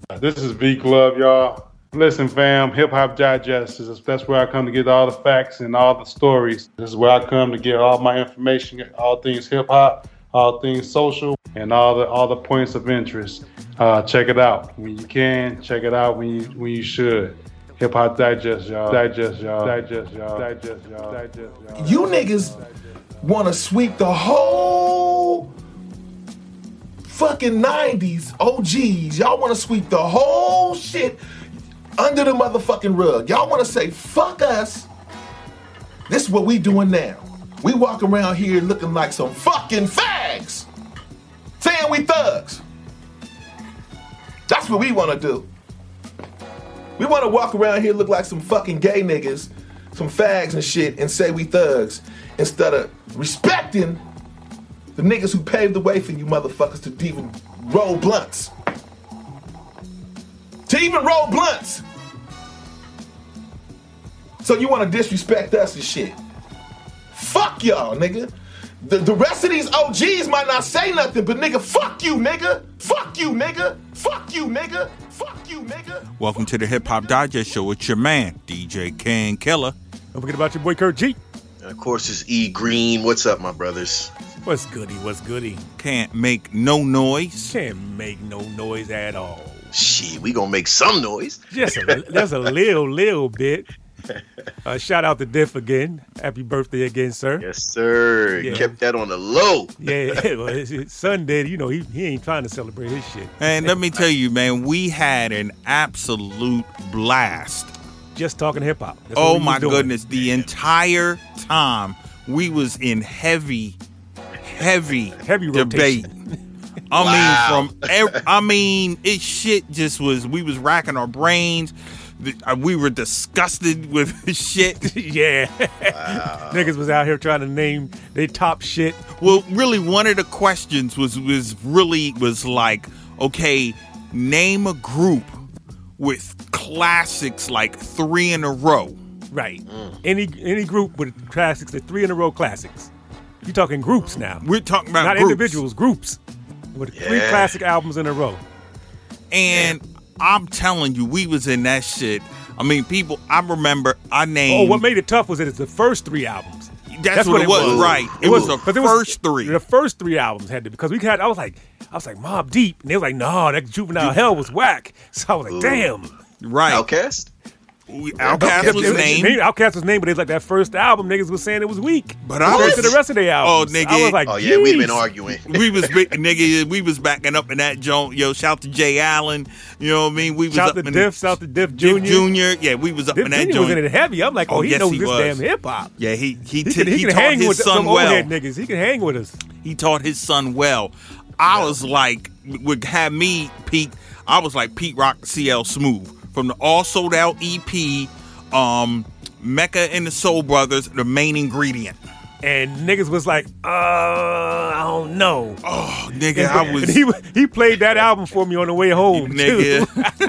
This is V Glove, y'all. Listen, fam, Hip Hop Digest, that's where I come to get all the facts and all the stories. This is where I come to get all my information, all things hip hop, all things social, and all the points of interest. Check it out when you can. Check it out when you should. Hip Hop Digest, y'all. Digest, y'all. Digest, y'all. Digest, y'all. Digest, y'all. You niggas want to sweep the whole fucking 90s OGs. Y'all want to sweep the whole shit under the motherfucking rug. Y'all want to say, fuck us. This is what we doing now. We walk around here looking like some fucking fags. Saying we thugs. That's what we want to do. We want to walk around here look like some fucking gay niggas, some fags and shit, and say we thugs, instead of respecting the niggas who paved the way for you motherfuckers to even roll blunts. To even roll blunts. So you want to disrespect us and shit. Fuck y'all, nigga. The rest of these OGs might not say nothing, but nigga, fuck you, nigga. Fuck you, nigga. Fuck you, nigga. Fuck you, nigga. Welcome to the Hip Hop Digest Show. It's your man, DJ Ken Killer. Don't forget about your boy Kurt G. And of course, it's E Green. What's up, my brothers? What's goody? What's goody? Can't make no noise. Can't make no noise at all. Shit, we gonna make some noise. Just a little bit. Shout out to Diff again. Happy birthday again, sir. Yes, sir. Yeah. Kept that on the low. Yeah, well, his son did. You know, he ain't trying to celebrate his shit. And let me tell you, man, we had an absolute blast. Just talking hip hop. Oh my goodness, the entire time we was in heavy debate. It shit just was. We was racking our brains. We were disgusted with shit. Yeah. Wow. Niggas was out here trying to name they top shit. Well, really, one of the questions was like, okay, name a group with classics like 3 in a row. Right. Any group with classics, the 3 in a row classics. You're talking groups now. We're talking about not groups. Individuals, groups with 3 classic albums in a row. And I'm telling you, we was in that shit. I mean, people, I remember I named... Oh, what made it tough was that it's the first 3 albums. That's what it was, right. It was the first 3. The first 3 albums had to, because I was like Mobb Deep, and they was like, no, that Juvenile Hell was whack. So I was like, damn. Right. Outkast? Outkast was named. Outkast was named, but it's like that first album, niggas was saying it was weak. But I was to the rest of the albums. Oh, nigga. I was like, oh yeah, we've been arguing. We was backing up in that joint. Yo, shout to Jay Allen. You know what I mean? We was shout up to in Diff, shout to Diff Jr. Yeah, we was up Diff in that Jr. joint. was in it heavy. I'm like, he knows this damn hip hop. Yeah, he can taught hang his with son some well. old head niggas. He can hang with us. He taught his son well. I was like, would have me Pete. I was like Pete Rock, CL Smooth from the All Sold Out EP. Mecca and the Soul Brothers, the main ingredient. And niggas was like, I don't know. Oh, nigga, I was... He played that album for me on the way home, nigga.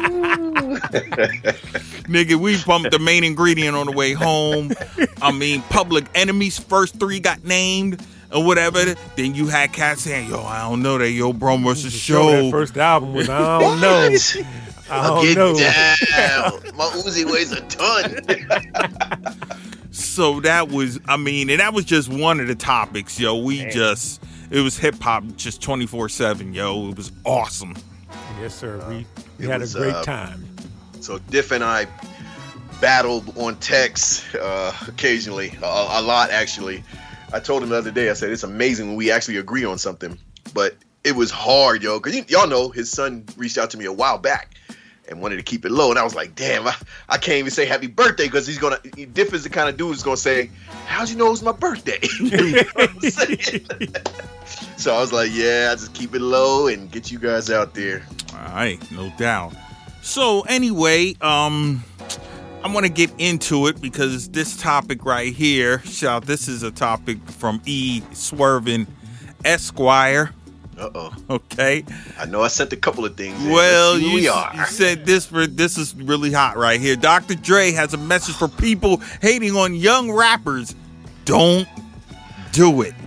Nigga, we bumped the main ingredient on the way home. I mean, Public Enemy's first 3 got named or whatever. Then you had cats saying, yo, I don't know that, yo, bro, versus show. That first album was, I don't know. I'll get down. My Uzi weighs a ton. So that was, and that was just one of the topics, yo. It was hip hop just 24/7, yo. It was awesome. Yes, sir. We had a great time. So Diff and I battled on text occasionally, a lot actually. I told him the other day, I said, it's amazing when we actually agree on something. But it was hard, yo, because y'all know his son reached out to me a while back and wanted to keep it low. And I was like, damn, I can't even say happy birthday because Diff is the kind of dude who's going to say, how'd you know it was my birthday? You know what I'm saying? So I was like, yeah, I just keep it low and get you guys out there. All right, no doubt. So anyway, I want to get into it because this topic right here, this is a topic from E. Swervin Esquire. Uh-oh. Okay. I know I sent a couple of things. Well, you said this is really hot right here. Dr. Dre has a message for people hating on young rappers. Don't do it.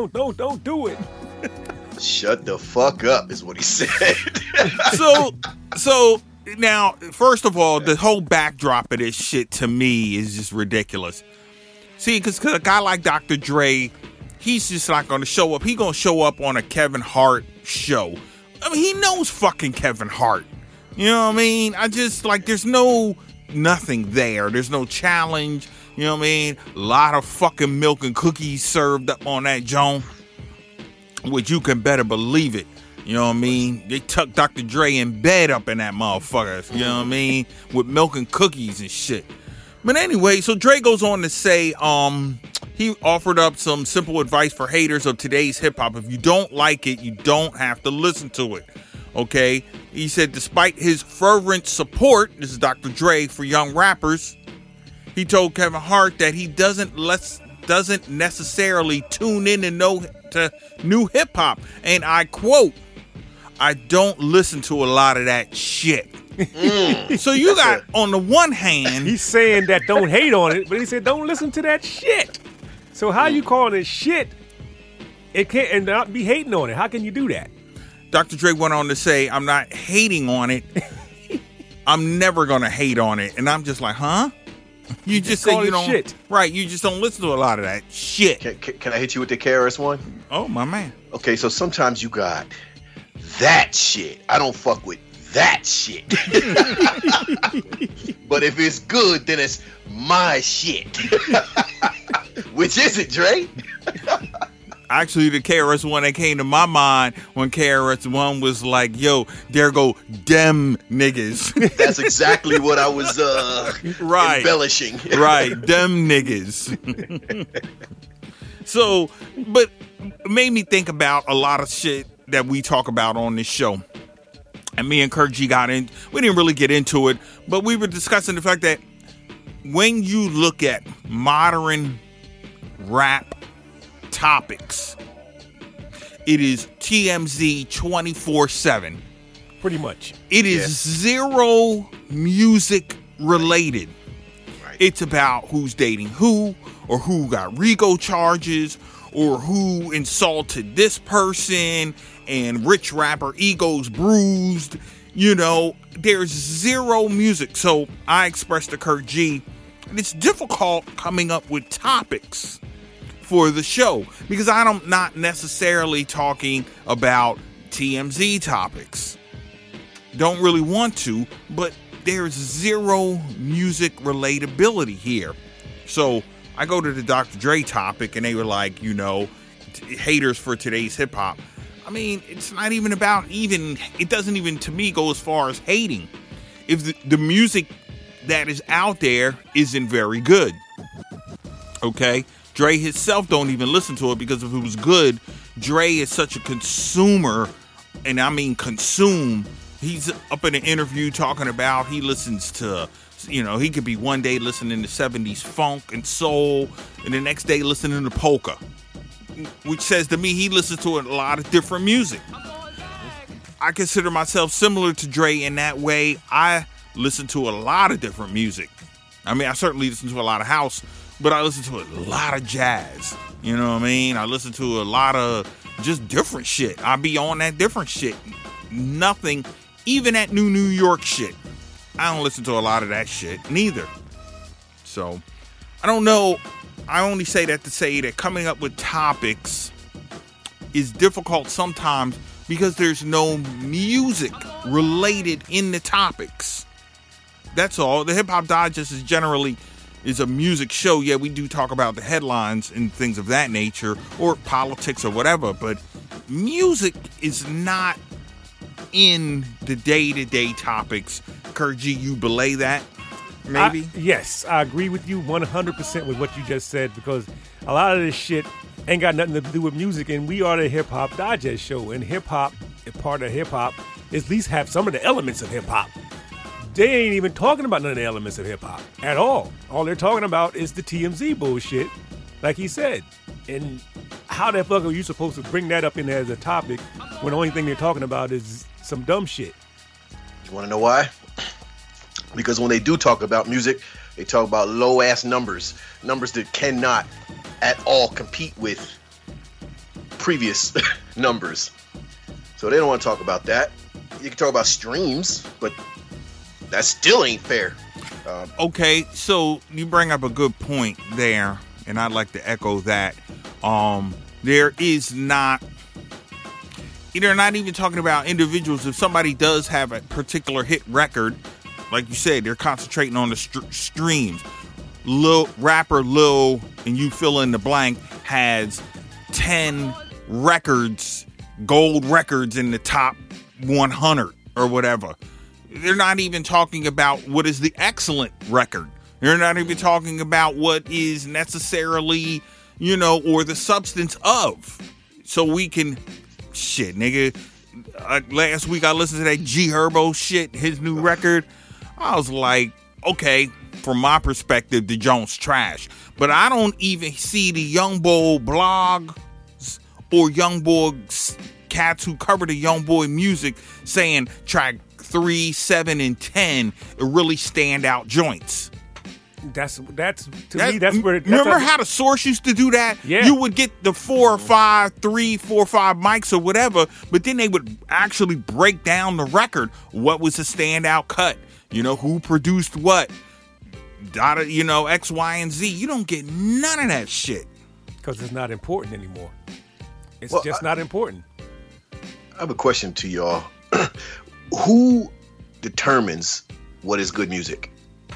Don't do it. Shut the fuck up is what he said. So So now, first of all, the whole backdrop of this shit to me is just ridiculous. See, because a guy like Dr. Dre, he's just not going to show up. He going to show up on a Kevin Hart show. I mean, he knows fucking Kevin Hart. You know what I mean? I just, like, there's nothing there. There's no challenge. You know what I mean? A lot of fucking milk and cookies served up on that joint, which you can better believe it. You know what I mean? They tuck Dr. Dre in bed up in that motherfucker. You know what I mean? With milk and cookies and shit. But anyway, so Dre goes on to say, he offered up some simple advice for haters of today's hip hop. If you don't like it, you don't have to listen to it. Okay? He said, despite his fervent support, this is Dr. Dre, for young rappers, he told Kevin Hart that he doesn't necessarily tune in to new hip hop. And I quote, I don't listen to a lot of that shit. So you got, on the one hand, He's saying that don't hate on it, but he said don't listen to that shit. So how you calling it shit? It can't and not be hating on it. How can you do that? Dr. Dre went on to say, I'm not hating on it. I'm never gonna hate on it. And I'm just like, huh? You just say call you it don't shit. Right, you just don't listen to a lot of that shit. Can I hit you with the KRS One? Oh my man. Okay, so sometimes you got that shit. I don't fuck with that shit. But if it's good, then it's my shit. Which is it, Dre? Actually, the KRS One that came to my mind when KRS One was like, yo, there go dem niggas. That's exactly what I was Right. embellishing. Right, dem niggas. So, but it made me think about a lot of shit that we talk about on this show. And me and Kirk G we didn't really get into it, but we were discussing the fact that when you look at modern rap topics, it is TMZ 24/7. Pretty much. It is zero music related. Right. It's about who's dating who, or who got RICO charges, or who insulted this person, and rich rapper egos bruised. You know, there's zero music. So I expressed to Kirk G, and it's difficult coming up with topics for the show because I'm not necessarily talking about TMZ topics. Don't really want to, but there's zero music relatability here. So I go to the Dr. Dre topic and they were like, you know, haters for today's hip hop. I mean, it's not even about it doesn't even to me go as far as hating. If the music that is out there isn't very good. Okay? Dre himself don't even listen to it because if it was good, Dre is such a consumer, and I mean consume. He's up in an interview talking about he listens to, you know, he could be one day listening to 70s funk and soul, and the next day listening to polka, which says to me he listens to a lot of different music. I consider myself similar to Dre in that way. I listen to a lot of different music. I mean, I certainly listen to a lot of house, but I listen to a lot of jazz. You know what I mean? I listen to a lot of just different shit. I be on that different shit. Nothing, even that New York shit. I don't listen to a lot of that shit neither. So, I don't know. I only say that to say that coming up with topics is difficult sometimes because there's no music related in the topics. That's all. The Hip Hop Digest is a music show. Yeah, we do talk about the headlines and things of that nature, or politics or whatever, but music is not in the day-to-day topics. Kirk G, you belay that? Maybe? Yes, I agree with you 100% with what you just said, because a lot of this shit ain't got nothing to do with music, and we are the Hip Hop Digest show, and hip-hop, part of hip-hop, at least have some of the elements of hip-hop. They ain't even talking about none of the elements of hip-hop at all. All they're talking about is the TMZ bullshit, like he said. And how the fuck are you supposed to bring that up in there as a topic when the only thing they're talking about is some dumb shit? You want to know why? Because when they do talk about music, they talk about low-ass numbers that cannot at all compete with previous numbers. So they don't want to talk about that. You can talk about streams, but that still ain't fair. Okay, so you bring up a good point there, and I'd like to echo that. They're not even talking about individuals. If somebody does have a particular hit record, like you said, they're concentrating on the streams. Rapper Lil, and you fill in the blank, has 10 records, gold records in the top 100 or whatever. They're not even talking about what is the excellent record. They're not even talking about what is necessarily, or the substance of. So we can, shit, nigga. Last week I listened to that G Herbo shit, his new record. I was like, okay, from my perspective, the Jones trash. But I don't even see the Young Boy blogs or Young Boy cats who cover the Young Boy music saying track 3, 7, and 10 are really standout joints. That's to me. That's where. Remember how the Source used to do that? Yeah. You would get the 4 or 5 mics or whatever, but then they would actually break down the record. What was the standout cut? Who produced what? X, Y, and Z. You don't get none of that shit because it's not important anymore. It's just not important. I have a question to y'all. Who determines what is good music?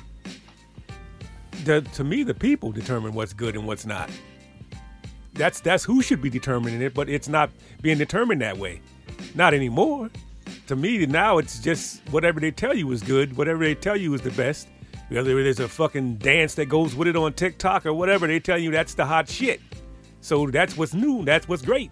To me, the people determine what's good and what's not. That's who should be determining it, but it's not being determined that way. Not anymore. To me, now it's just whatever they tell you is good, whatever they tell you is the best. Whether there's a fucking dance that goes with it on TikTok or whatever, they tell you that's the hot shit. So that's what's new. That's what's great.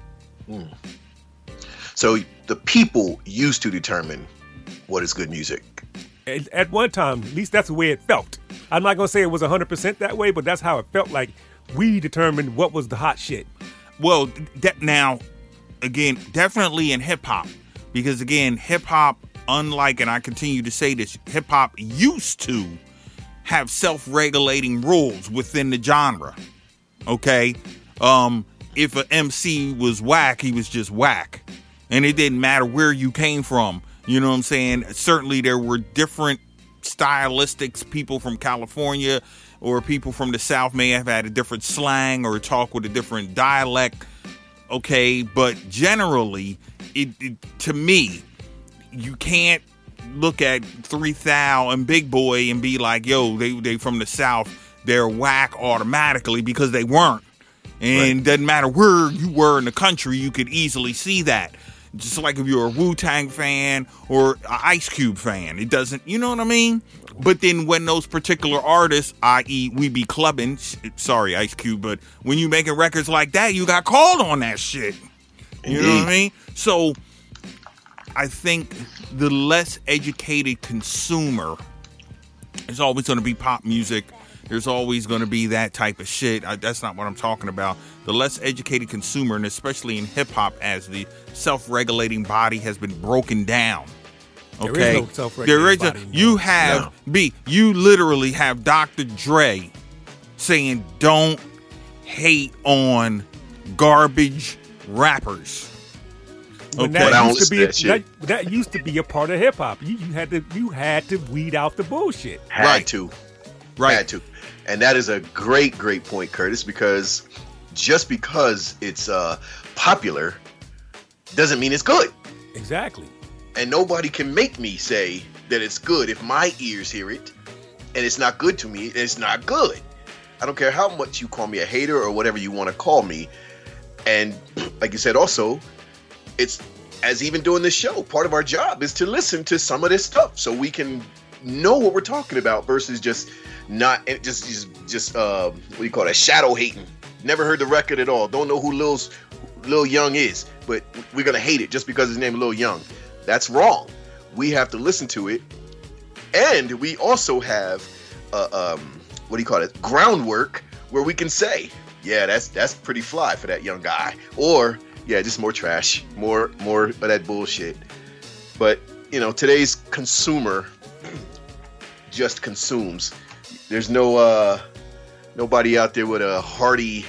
So the people used to determine what is good music. At one time, at least that's the way it felt. I'm not going to say it was 100% that way, but that's how it felt like we determined what was the hot shit. Well, now, again, definitely in hip-hop. Because, again, hip-hop, unlike, and I continue to say this, hip-hop used to have self-regulating rules within the genre. Okay? If an MC was whack, he was just whack. And it didn't matter where you came from. You know what I'm saying? Certainly there were different stylistics. People from California or people from the South may have had a different slang or talk with a different dialect. Okay, but generally, to me, you can't look at 3,000 and Big Boy and be like, yo, they from the South, they're whack automatically, because they weren't. And it doesn't matter where you were in the country, you could easily see that. Just like if you're a Wu-Tang fan or an Ice Cube fan, it doesn't, you know what I mean? But then when those particular artists, i.e. we be clubbing, sorry Ice Cube, but when you making records like that, you got called on that shit. You know what I mean? So I think the less educated consumer is always going to be pop music. There's always going to be that type of shit. That's not what I'm talking about. The less educated consumer, and especially in hip-hop, as the self-regulating body has been broken down. Okay? There is no self-regulating body. You literally have Dr. Dre saying, don't hate on garbage rappers. Okay. That used to be a part of hip-hop. You had to weed out the bullshit. Had to. And that is a great point, Curtis, because just because it's popular doesn't mean it's good. Exactly. And nobody can make me say that it's good. If my ears hear it and it's not good to me, it's not good. I don't care how much you call me a hater or whatever you want to call me. And like you said, also, it's, as even doing this show, part of our job is to listen to some of this stuff so we can know what we're talking about versus just not just what do you call that, shadow hating. Never heard the record at all. Don't know who Lil Young is, but we're gonna hate it just because his name is Lil Young. That's wrong. We have to listen to it, and we also have what do you call it, groundwork where we can say, yeah, that's pretty fly for that young guy, or yeah, just more trash, more of that bullshit. But today's consumer just consumes. There's nobody out there with a hearty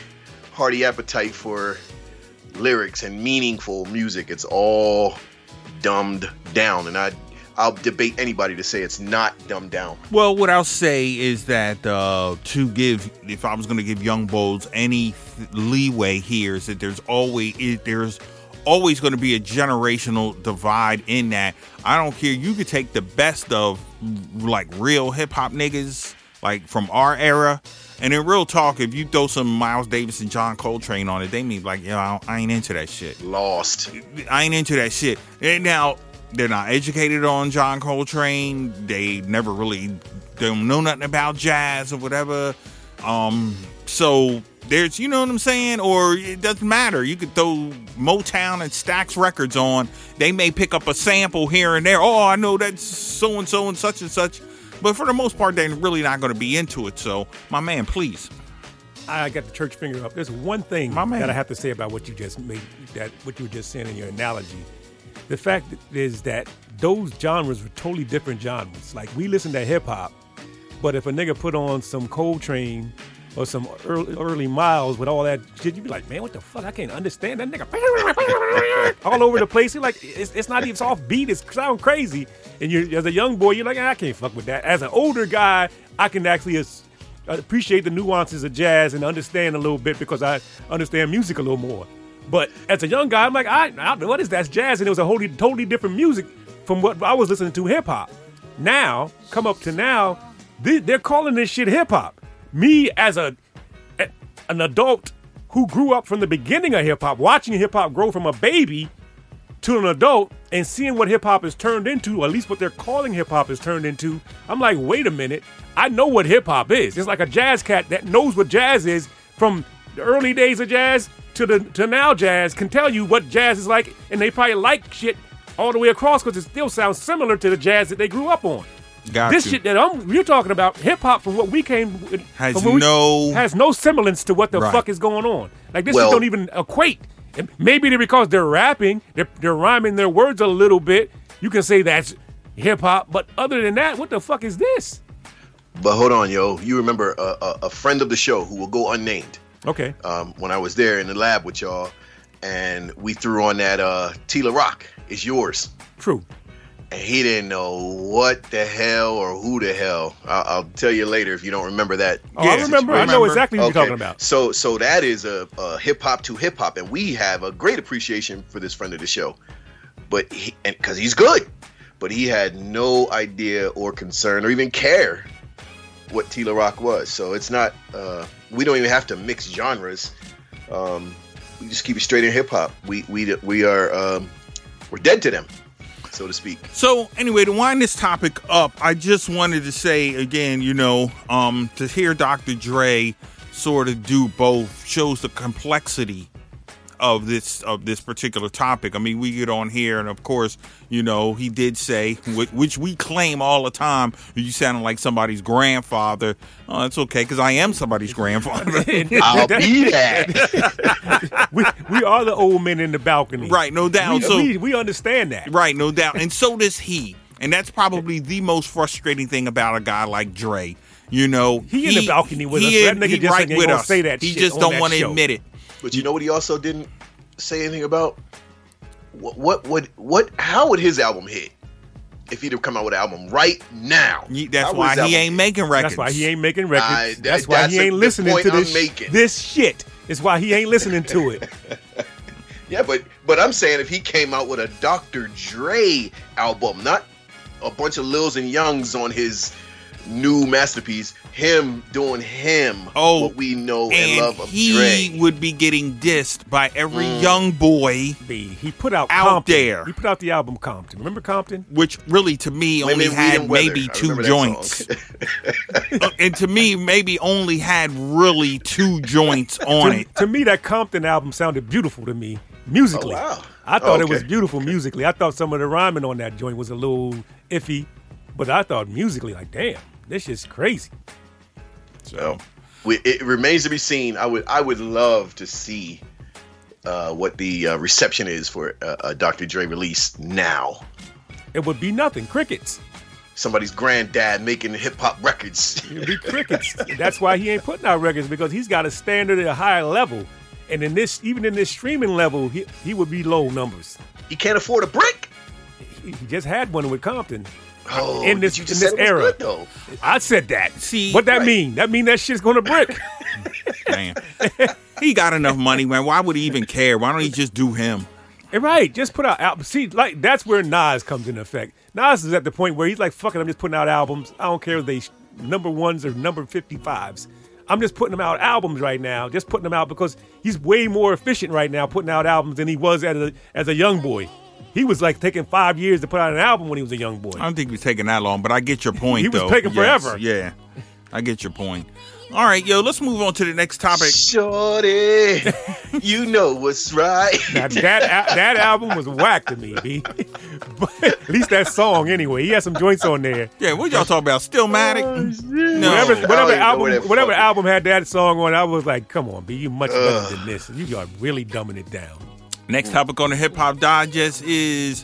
appetite for lyrics and meaningful music. It's all dumbed down, and I'll debate anybody to say it's not dumbed down. Well, what I'll say is that if I was going to give Young Bulls any leeway here, is that there's always going to be a generational divide in that. I don't care. You could take the best of like real hip hop niggas, like from our era, and in real talk, if you throw some Miles Davis and John Coltrane on it, they mean like, yo, I ain't into that shit. Lost. I ain't into that shit. And now, they're not educated on John Coltrane. They never really don't know nothing about jazz or whatever. So there's, you know what I'm saying? Or it doesn't matter. You could throw Motown and Stax Records on. They may pick up a sample here and there. Oh, I know that's so-and-so and such and such. But for the most part, they're really not going to be into it. So, my man, please. I got the church finger up. There's one thing that I have to say about what you just made, what you were just saying in your analogy. The fact is that those genres were totally different genres. Like, we listen to hip hop, but if a nigga put on some Coltrane or some early Miles with all that shit, you'd be like, man, what the fuck? I can't understand that nigga. All over the place. You're like, it's not even off beat. It sounds crazy. And you, as a young boy, you're like, I can't fuck with that. As an older guy, I can actually appreciate the nuances of jazz and understand a little bit because I understand music a little more. But as a young guy, I'm like, I don't know, what is that? That's jazz. And it was a totally different music from what I was listening to, hip-hop. Now, come up to now, they're calling this shit hip-hop. Me, as an adult who grew up from the beginning of hip-hop, watching hip-hop grow from a baby to an adult and seeing what hip-hop is turned into, or at least what they're calling hip-hop is turned into, I'm like, wait a minute. I know what hip-hop is. It's like a jazz cat that knows what jazz is from the early days of jazz to now jazz, can tell you what jazz is like, and they probably like shit all the way across because it still sounds similar to the jazz that they grew up on. Shit that you're talking about, hip-hop from what we came with, has no semblance to what the fuck is going on. Like, this shit don't even equate. And maybe because they're rapping, they're rhyming their words a little bit, you can say that's hip-hop, but other than that, what the fuck is this? But hold on, yo. You remember a friend of the show who will go unnamed. Okay. When I was there in the lab with y'all, and we threw on that Tila Rock, It's Yours. True. And he didn't know what the hell or who the hell. I'll tell you later if you don't remember that. Oh, yeah, I remember. I know exactly what you're talking about. So that is a hip hop to hip hop, and we have a great appreciation for this friend of the show. But because he's good, but he had no idea or concern or even care what Tila Rock was. So it's not. We don't even have to mix genres. We just keep it straight in hip hop. We are we're dead to them, so to speak. So anyway, to wind this topic up, I just wanted to say again, to hear Dr. Dre sort of do both shows the complexity of this particular topic. I mean, we get on here, and of course, he did say, which we claim all the time, you sounding like somebody's grandfather. Oh, it's okay, because I am somebody's grandfather. I'll be that. we are the old men in the balcony. Right, no doubt. We understand that. Right, no doubt. And so does he. And that's probably the most frustrating thing about a guy like Dre. He in the balcony with us. That nigga just ain't gonna say that shit. He just don't want to admit it. But you know what he also didn't say anything about? How would his album hit if he'd have come out with an album right now? That's why he ain't making records. That's why he ain't making records. That's why he ain't listening to this shit. It's why he ain't listening to it. Yeah, but I'm saying if he came out with a Dr. Dre album, not a bunch of Lils and Youngs on his new masterpiece, him doing what we know and love of Dre. He would be getting dissed by every young boy. He put out Compton. There. He put out the album Compton. Remember Compton? Which really, to me, only had maybe 2 joints. And to me, maybe only had really 2 joints on it. To me, that Compton album sounded beautiful to me, musically. Oh, wow. I thought it was beautiful musically. I thought some of the rhyming on that joint was a little iffy, but I thought musically, like, damn, this shit's crazy. So it remains to be seen. I would love to see what the reception is for a Dr. Dre release now. It would be nothing. Crickets. Somebody's granddad making hip hop records. It would be crickets. That's why he ain't putting out records, because he's got a standard at a higher level. And even in this streaming level, he would be low numbers. He can't afford a brick. He just had one with Compton. Oh, in this you just said it was era. good, though. I said that. See, what that right. mean? That mean that shit's gonna brick. Damn. He got enough money, man. Why would he even care? Why don't he just do him? Right, just put out albums. See, like that's where Nas comes into effect. Nas is at the point where he's like, "Fuck it, I'm just putting out albums. I don't care if they number 1s or number 55s. I'm just putting them out albums right now. Just putting them out because he's way more efficient right now putting out albums than he was as a young boy. He was like taking 5 years to put out an album when he was a young boy. I don't think he was taking that long, but I get your point, He was though. taking forever. Yeah, I get your point. All right, yo, let's move on to the next topic. Shorty, you know what's right. Now, that album was whack to me, B. But at least that song, anyway. He had some joints on there. Yeah, what y'all talking about? Stillmatic? No. Whatever album had that song on, I was like, come on, B, you much better than this. You are really dumbing it down. Next topic on the Hip Hop Digest is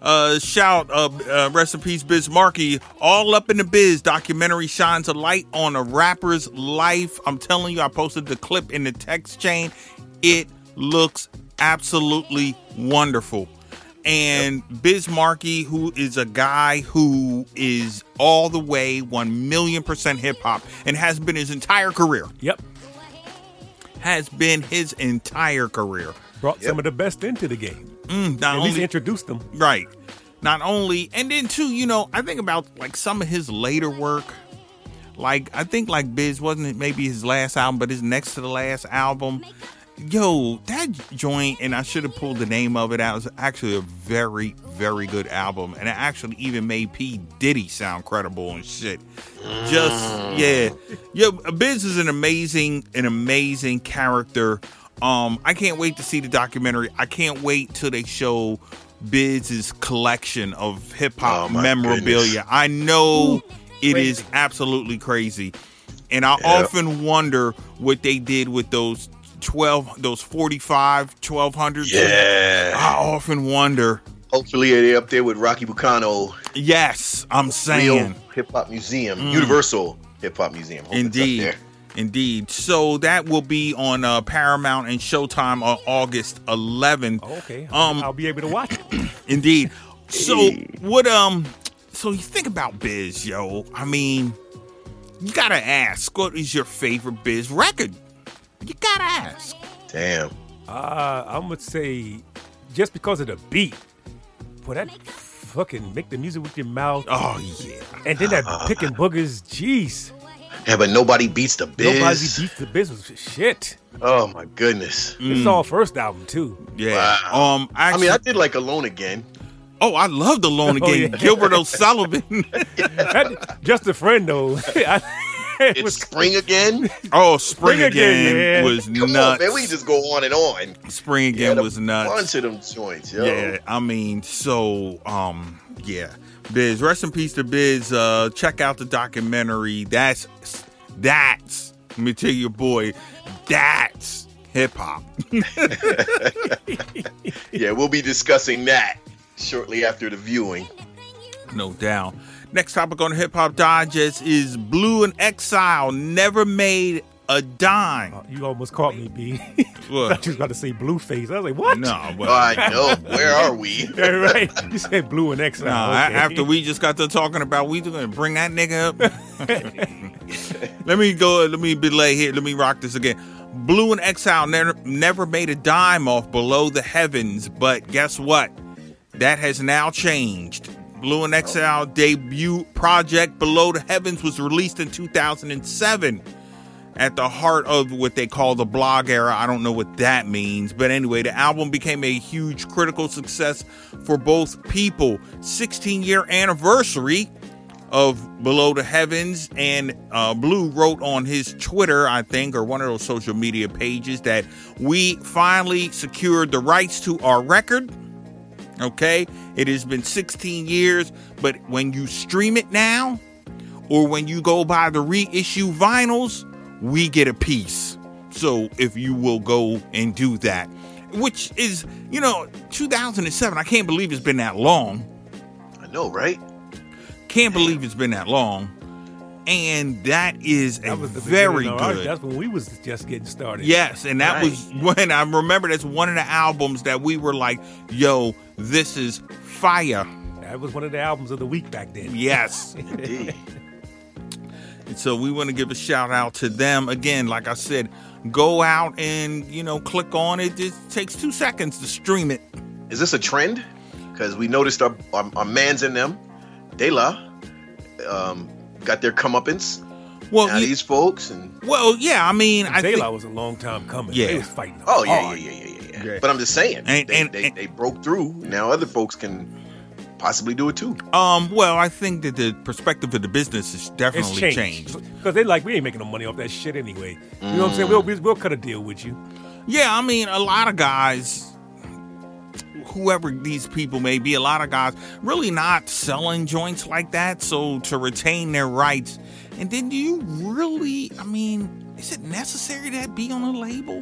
rest in peace, Biz Markie. All Up in the Biz documentary shines a light on a rapper's life. I'm telling you, I posted the clip in the text chain. It looks absolutely wonderful. And Biz Markie, who is a guy who is all the way 1,000,000% hip hop and has been his entire career. Yep. Has been his entire career. Brought some of the best into the game. Not At least only introduced them. right, not only, and then too, you know, I think about like some of his later work. Like I think like Biz wasn't it maybe his last album, but his next to the last album. Yo, that joint, and I should have pulled the name of it out. It was actually a very, very good album, and it actually even made P. Diddy sound credible and shit. Yeah. Biz is an amazing character. I can't wait to see the documentary. I can't wait till they show Biz's collection of hip hop memorabilia. Goodness. I know it is absolutely crazy, and I often wonder what they did with those 1200s. Yeah. I often wonder. Hopefully they're up there with Rocky Bucano. Yes, I'm saying. Hip Hop Museum, Universal Hip Hop Museum. Hope it's up there. Indeed. So that will be on Paramount and Showtime on August 11th. Oh, okay. I'll be able to watch it. Indeed. So what? So you think about Biz, yo. I mean, you gotta ask, what is your favorite Biz record? You gotta ask. Damn. I'm gonna say just because of the beat. Boy, that fucking make the music with your mouth. Oh yeah. And then that picking boogers, jeez. Yeah, but nobody beats the Biz. Nobody beats the Biz was shit. Oh my goodness. It's all first album too. Yeah. Wow. Actually, I did like Alone Again. Oh, I loved Alone Again. yeah. Gilbert O'Sullivan. Just a friend though. It's Spring Again. Oh, Spring Again, Again yeah. was Come nuts. on, man. We can just go on and on. Spring Again was A nuts. bunch of them joints, yo. Yeah, I mean, so yeah. Biz, rest in peace to Biz. Check out the documentary. That's let me tell you, boy, that's hip hop. Yeah, we'll be discussing that shortly after the viewing. No doubt. Next topic on the Hip Hop Digest is Blue in Exile never made a dime. You almost caught me, B. What? I thought you was about to say Blueface. I was like, what? No, well, I know. Where are we? Yeah, right. You said Blue and Exile. no. Okay. After we just got to talking about, we gonna bring that nigga up. Let me belay here. Let me rock this again. Blue in Exile never made a dime off Below the Heavens, but guess what? That has now changed. Blue in Exile debut project Below the Heavens was released in 2007 at the heart of what they call the blog era. I don't know what that means, but anyway, the album became a huge critical success for both people. 16-year anniversary of Below the Heavens, and Blue wrote on his Twitter, I think, or one of those social media pages, that we finally secured the rights to our record. Okay, it has been 16 years, but when you stream it now, or when you go buy the reissue vinyls, we get a piece. So if you will go and do that, which is, 2007, I can't believe it's been that long. I know, right? Can't believe it's been that long. And that is That was the very beginning of good. That's when we was just getting started. Yes, and that was when I remember that's one of the albums that we were like, yo, this is fire. That was one of the albums of the week back then. Yes. Indeed. And so we want to give a shout out to them. Again, like I said, go out and, click on it. It takes 2 seconds to stream it. Is this a trend? Because we noticed our mans in them, De La, got their comeuppance. Well, now these folks and yeah, I mean, I De think La was a long time coming. Yeah. They was fighting. oh hard. yeah. But I'm just saying, they broke through. Now other folks can possibly do it too. Well, I think that the perspective of the business has definitely changed. Because they like, we ain't making no money off that shit anyway. You know what I'm saying? We'll cut a deal with you. Yeah, I mean, a lot of guys, whoever these people may be, a lot of guys really not selling joints like that. So to retain their rights, and then do you really, I mean, is it necessary to be on a label?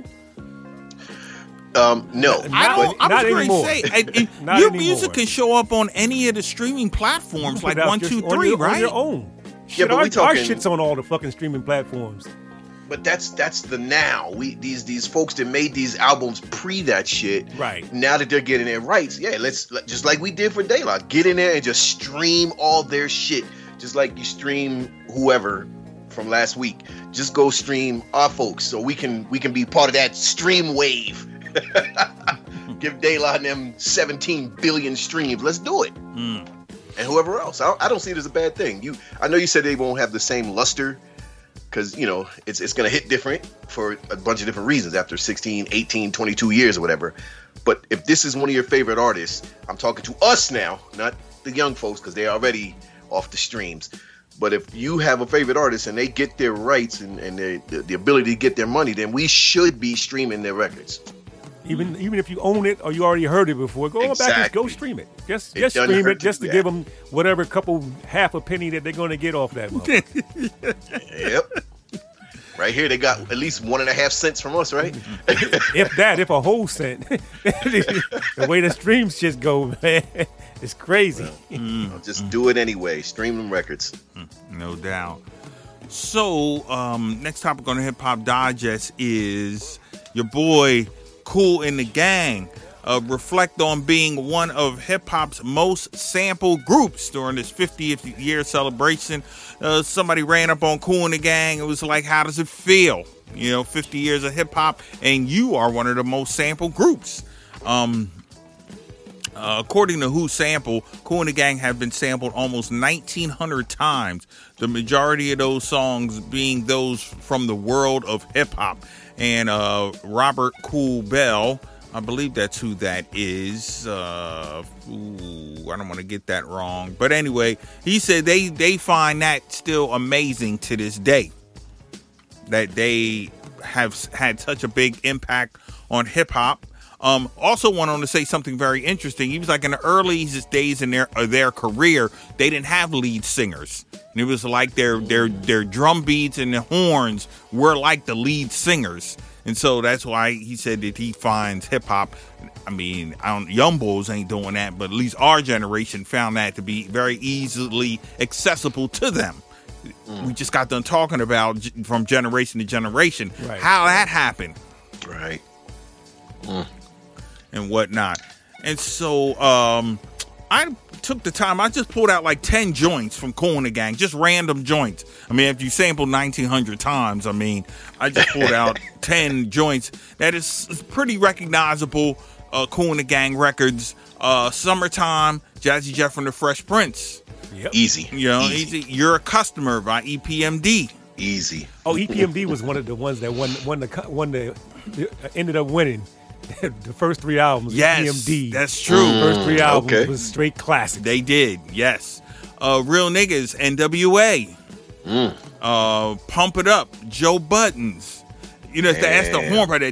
No. I was going to say, your music anymore. can show up on any of the streaming platforms like Without 1, just 2, on 3, your, right? On your own. Yeah, Shit, but we our talking- shit's on all the fucking streaming platforms. But that's the now. These folks that made these albums pre that shit. Right. Now that they're getting their rights, let's just like we did for De La, get in there and just stream all their shit. Just like you stream whoever from last week. Just go stream our folks so we can be part of that stream wave. Give De La and them 17 billion streams. Let's do it. And whoever else. I don't see it as a bad thing. I know you said they won't have the same luster because, it's going to hit different for a bunch of different reasons after 16, 18, 22 years or whatever. But if this is one of your favorite artists, I'm talking to us now, not the young folks because they're already off the streams. But if you have a favorite artist and they get their rights and the ability to get their money, then we should be streaming their records. Even if you own it or you already heard it before, go back and go stream it. Just stream it just to give them whatever half a penny that they're going to get off that motherfucker. Yep. Right here, they got at least 1.5 cents from us, right? if a whole cent. The way the streams just go, man, it's crazy. Just do it anyway. Stream them records. No doubt. So, next topic on the Hip Hop Digest is your boy Kool and the Gang. Reflect on being one of hip hop's most sampled groups during this 50th year celebration. Somebody ran up on Kool and the Gang. It was like, how does it feel? 50 years of hip hop, and you are one of the most sampled groups. According to Who Sample, Kool and the Gang have been sampled almost 1,900 times. The majority of those songs being those from the world of hip hop. And Robert Kool Bell, I believe that's who that is. I don't want to get that wrong. But anyway, he said they find that still amazing to this day. That they have had such a big impact on hip hop. Also went on to say something very interesting. He was like, in the early days in their career, they didn't have lead singers. And it was like their drum beats and the horns were like the lead singers. And so that's why he said that he finds hip hop. I mean, Young Bulls ain't doing that, but at least our generation found that to be very easily accessible to them. We just got done talking about from generation to generation, right, how that happened. Right. And whatnot. And so I took the time. I just pulled out like 10 joints from Kool and the Gang, just random joints. I mean, if you sample 1,900 times, I mean, I just pulled out 10 joints that is pretty recognizable Kool and the Gang records. Summertime, Jazzy Jeff from the Fresh Prince. Yep. Easy. Easy. You're a Customer by EPMD. Easy. Oh, EPMD was one of the ones that ended up winning the first 3 albums. Yes, EPMD. that's true. First 3 albums okay. was straight classics. They did, yes. Real Niggas, NWA. Pump It Up, Joe Buttons. That's the horn part.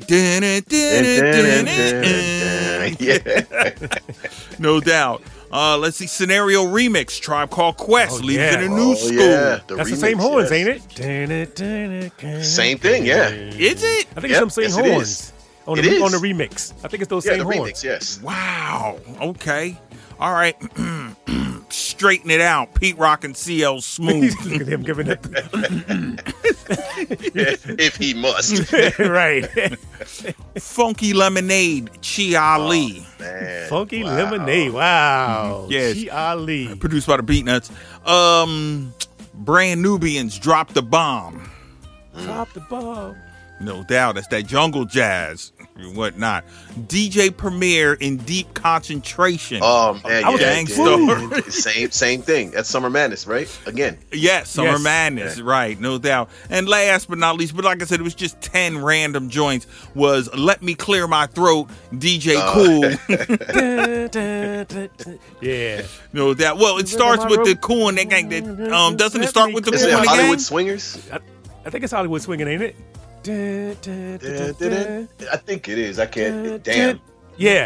Yeah. No doubt. Let's see, Scenario Remix, Tribe Called Quest, Oh, leads yeah. in the new school. Yeah. That's the remix, same horns, yes. ain't it? Same thing, yeah. Is it? I think Yep, it's some same yes, it horns is. on It the is. on the remix. I think it's those Yeah, same the horns. remix, yes. Wow. Okay. All right. Straighten it out. Pete Rock and CL Smooth. Look at him giving it. if he must. Right. Funky Lemonade, Chi Ali. Man, Funky wow. Lemonade. Wow. Yes. Chi Ali. Produced by the Beatnuts. Brand Nubians, Drop the Bomb. Drop the bomb. No doubt, that's that jungle jazz and whatnot. DJ Premier in Deep Concentration. Oh man, I was Gangstar. Same thing. That's Summer Madness, right? Again. Yes, Summer Yes. Madness, right, no doubt. And last but not least, but like I said, it was just 10 random joints, was Let Me Clear My Throat, DJ Cool. Yeah. No doubt. Well, it starts with the Cool and the Gang. Doesn't it start with the Is Cool it and the Hollywood Gang? Swingers? I think it's Hollywood Swinging, ain't it? I think it is. I can't. Damn. Yeah.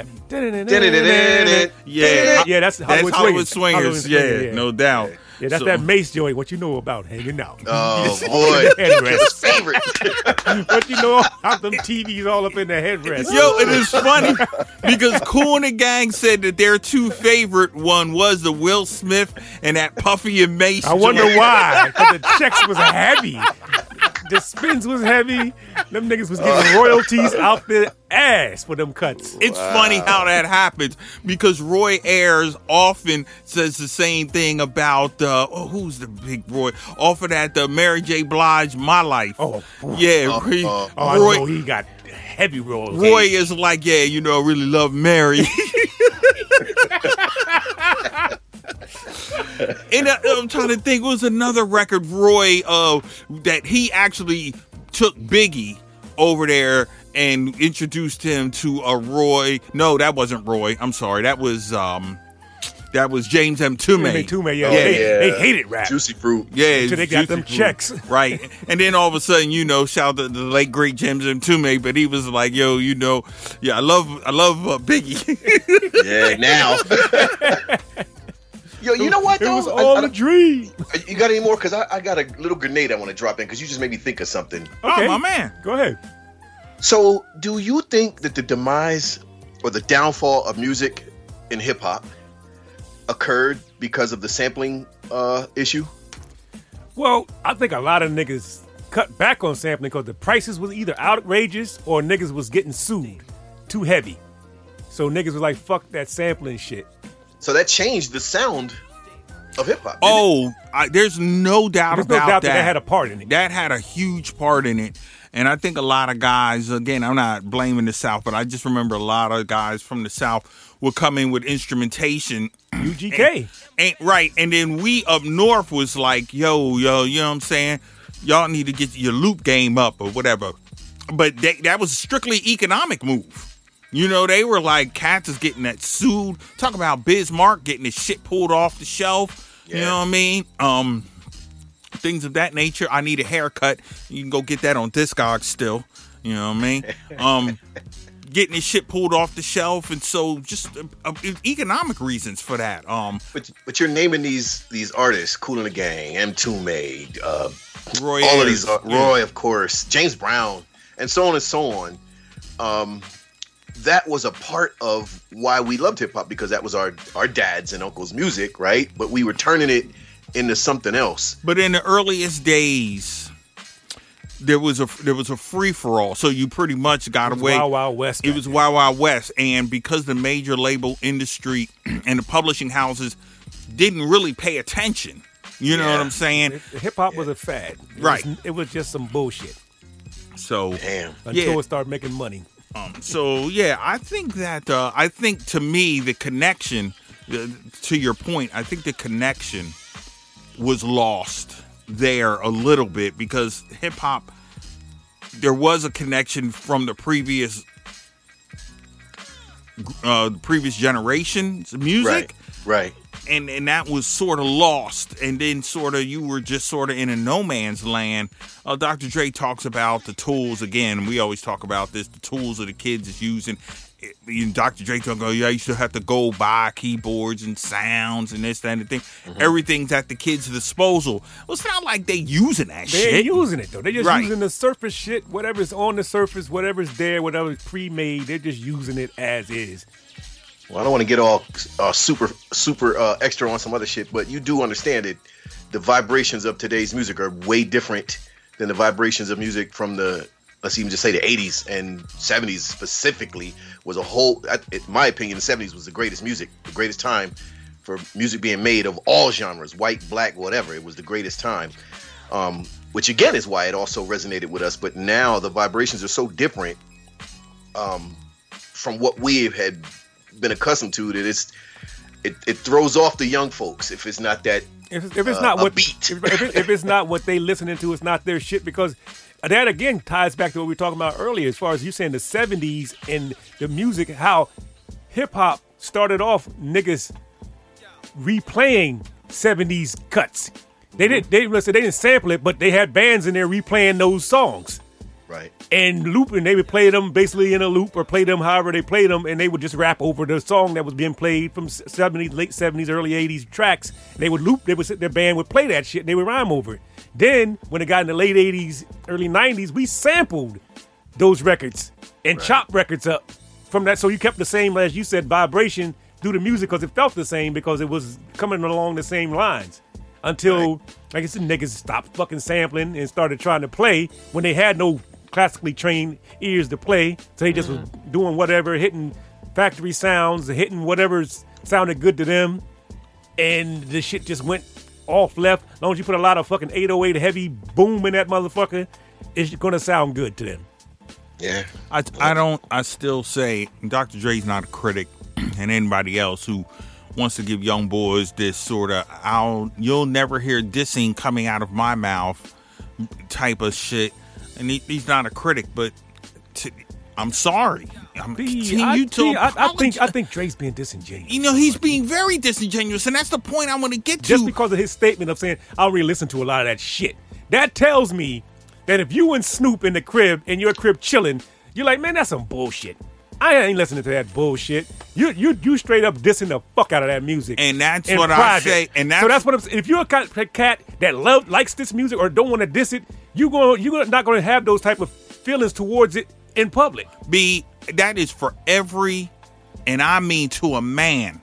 Yeah, Yeah, that's Hollywood Swingers. Hollywood Yeah, no doubt. Yeah, that's So- that Mace joint. What you know about hanging out? Oh boy, Headrest. his favorite. What you know about them TVs all up in the headrest? Yo, it is funny because Cool and the Gang said that their two favorite one was the Will Smith and that Puffy and Mace. I wonder joint. why. 'Cause the checks was heavy. The spins was heavy. Them niggas was getting royalties out the ass for them cuts. It's funny how that happens because Roy Ayers often says the same thing about who's the big Roy? Off of that Mary J. Blige, My Life. Oh, Yeah, I Roy. know he got heavy royalties. Roy is like, yeah, I really love Mary. And I'm trying to think, it was another record, Roy, that he actually took Biggie over there and introduced him to a Roy. No, that wasn't Roy. I'm sorry. That was James M. Tume. Tume, yeah. Yeah. They hated rap. Juicy Fruit. Yeah, Until they got Juicy them Fruit. checks. Right. And then all of a sudden, shout out to the late great James M. Tume, but he was like, yo, I love Biggie. Yeah, now. Yo, you know what It though? was all a dream. You got any more? Because I got a little grenade I want to drop in because you just made me think of something. Okay. Oh, my man. Go ahead. So, do you think that the demise or the downfall of music in hip hop occurred because of the sampling issue? Well, I think a lot of niggas cut back on sampling because the prices was either outrageous or niggas was getting sued too heavy. So niggas was like, fuck that sampling shit. So that changed the sound of hip hop. Oh, there's no doubt There's no about doubt that. that had a part in it. That had a huge part in it. And I think a lot of guys, again, I'm not blaming the South, but I just remember a lot of guys from the South would come in with instrumentation. UGK. Ain't right. And then we up north was like, yo, you know what I'm saying? Y'all need to get your loop game up or whatever. But that was strictly economic move. They were like, cats is getting that sued. Talk about Bismarck getting his shit pulled off the shelf. Yeah. You know what I mean? Things of that nature. I need a haircut. You can go get that on Discogs still. You know what I mean? Getting his shit pulled off the shelf. And so just economic reasons for that. But you're naming these artists, Kool and the Gang, M. Tume, Roy all of Ayers, these, Roy, of course, James Brown, and so on and so on. That was a part of why we loved hip hop, because that was our dads and uncles' music, right? But we were turning it into something else. But in the earliest days, there was a free for all. So you pretty much got away. Wild Wild West. It was Wild Wild West, and because the major label industry and the publishing houses didn't really pay attention, you know what I'm saying? Hip hop was a fad. Right. It was just some bullshit So Damn. until it started making money. So yeah, I think to me the connection, to your point, I think the connection was lost there a little bit, because hip hop, there was a connection from the previous generation's music. Right. And that was sort of lost, and then sort of you were just sort of in a no man's land. Dr. Dre talks about the tools again. We always talk about this, the tools that the kids is using. Dr. Dre talking about, yeah, you still have to go buy keyboards and sounds and this, that, and the thing. Mm-hmm. Everything's at the kids' disposal. Well, it's not like they using that shit. They ain't using it, though. They just Right. using the surface shit, whatever's on the surface, whatever's there, whatever's pre-made. They're just using it as is. Well, I don't want to get all super extra on some other shit, but you do understand that the vibrations of today's music are way different than the vibrations of music from the, let's even just say the 80s and 70s specifically was a whole, in my opinion, the 70s was the greatest music, the greatest time for music being made of all genres, white, black, whatever. It was the greatest time, which again is why it also resonated with us. But now the vibrations are so different from what we had been accustomed to that it throws off the young folks if it's not that if it's not what beat. if it's not what they listening to, it's not their shit, because that again ties back to what we were talking about earlier, as far as you saying the 70s and the music, how hip hop started off niggas replaying 70s cuts. They didn't sample it, but they had bands in there replaying those songs. Right. And looping, they would play them basically in a loop or play them however they played them, and they would just rap over the song that was being played from 70s, late 70s, early 80s tracks. And they would loop, their band would play that shit, and they would rhyme over it. Then, when it got in the late 80s, early 90s, we sampled those records and chopped records up from that. So you kept the same, as you said, vibration through the music because it felt the same because it was coming along the same lines. Until, like I said, niggas stopped fucking sampling and started trying to play when they had no classically trained ears to play. So they just was doing whatever, hitting factory sounds, hitting whatever sounded good to them. And the shit just went off left. As long as you put a lot of fucking 808 heavy boom in that motherfucker, it's going to sound good to them. Yeah. I still say Dr. Dre's not a critic, and anybody else who wants to give young boys this sort of you'll never hear dissing coming out of my mouth type of shit. And he's not a critic, but I'm sorry. I think Dre's being disingenuous. You know, he's being very disingenuous, and that's the point I want to get to. Just because of his statement of saying, I don't really listen to a lot of that shit. That tells me that if you and Snoop in the crib, in your crib chilling, you're like, man, that's some bullshit. I ain't listening to that bullshit. You straight up dissing the fuck out of that music. And that's what I say. And that's what I'm saying. If you're a cat that likes this music or don't want to diss it, you're not going to have those type of feelings towards it in public. That is for every, and I mean to a man,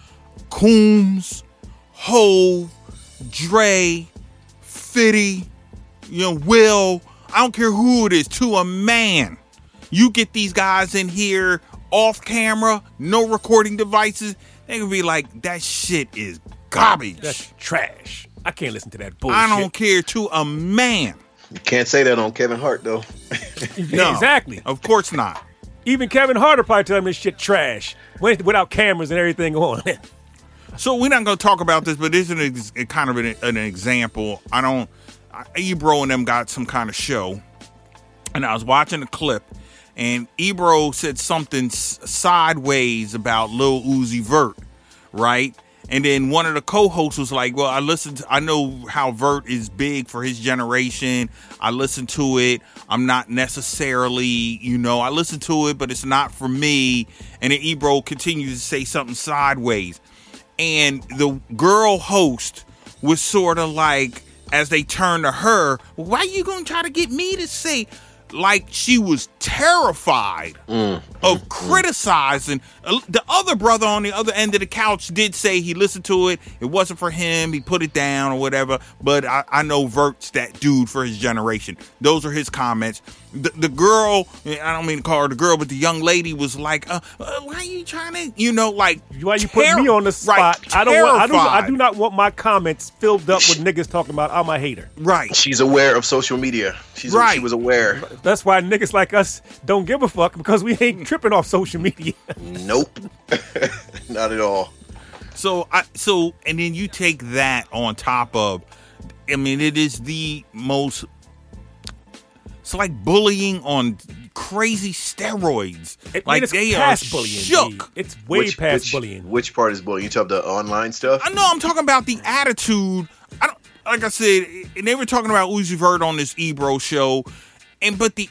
Coombs, Hove, Dre, Fitty, Will, I don't care who it is, to a man. You get these guys in here off camera, no recording devices, they can be like, that shit is garbage. That's trash. I can't listen to that bullshit. I don't care, to a man. You can't say that on Kevin Hart, though. No, exactly. Of course not. Even Kevin Hart will probably tell him this shit trash without cameras and everything on. So we're not going to talk about this, but this is kind of an example. Ebro and them got some kind of show, and I was watching the clip, and Ebro said something sideways about Lil Uzi Vert, right? And then one of the co-hosts was like, well, I know how Vert is big for his generation. I listened to it. I'm not necessarily, I listened to it, but it's not for me. And then Ebro continues to say something sideways. And the girl host was sort of like, as they turned to her, well, why are you going to try to get me to say, like she was terrified of criticizing. The other brother on the other end of the couch did say he listened to it. It wasn't for him. He put it down or whatever. But I know Vert's that dude for his generation. Those are his comments. The girl, I don't mean to call her the girl, but the young lady was like, why are you trying to, like, why you put me on the spot? Right, I do not want my comments filled up with niggas talking about I'm a hater. Right. She's aware of social media. She was aware. That's why niggas like us don't give a fuck, because we ain't tripping off social media. Nope. Not at all. So and then you take that on top of, it is the most, it's like bullying on crazy steroids. It's they past are bullying, shook. It's way past bullying. Which part is bullying? You talk about the online stuff? I know, I'm talking about the attitude. Like I said, and they were talking about Uzi Vert on this Ebro show, but the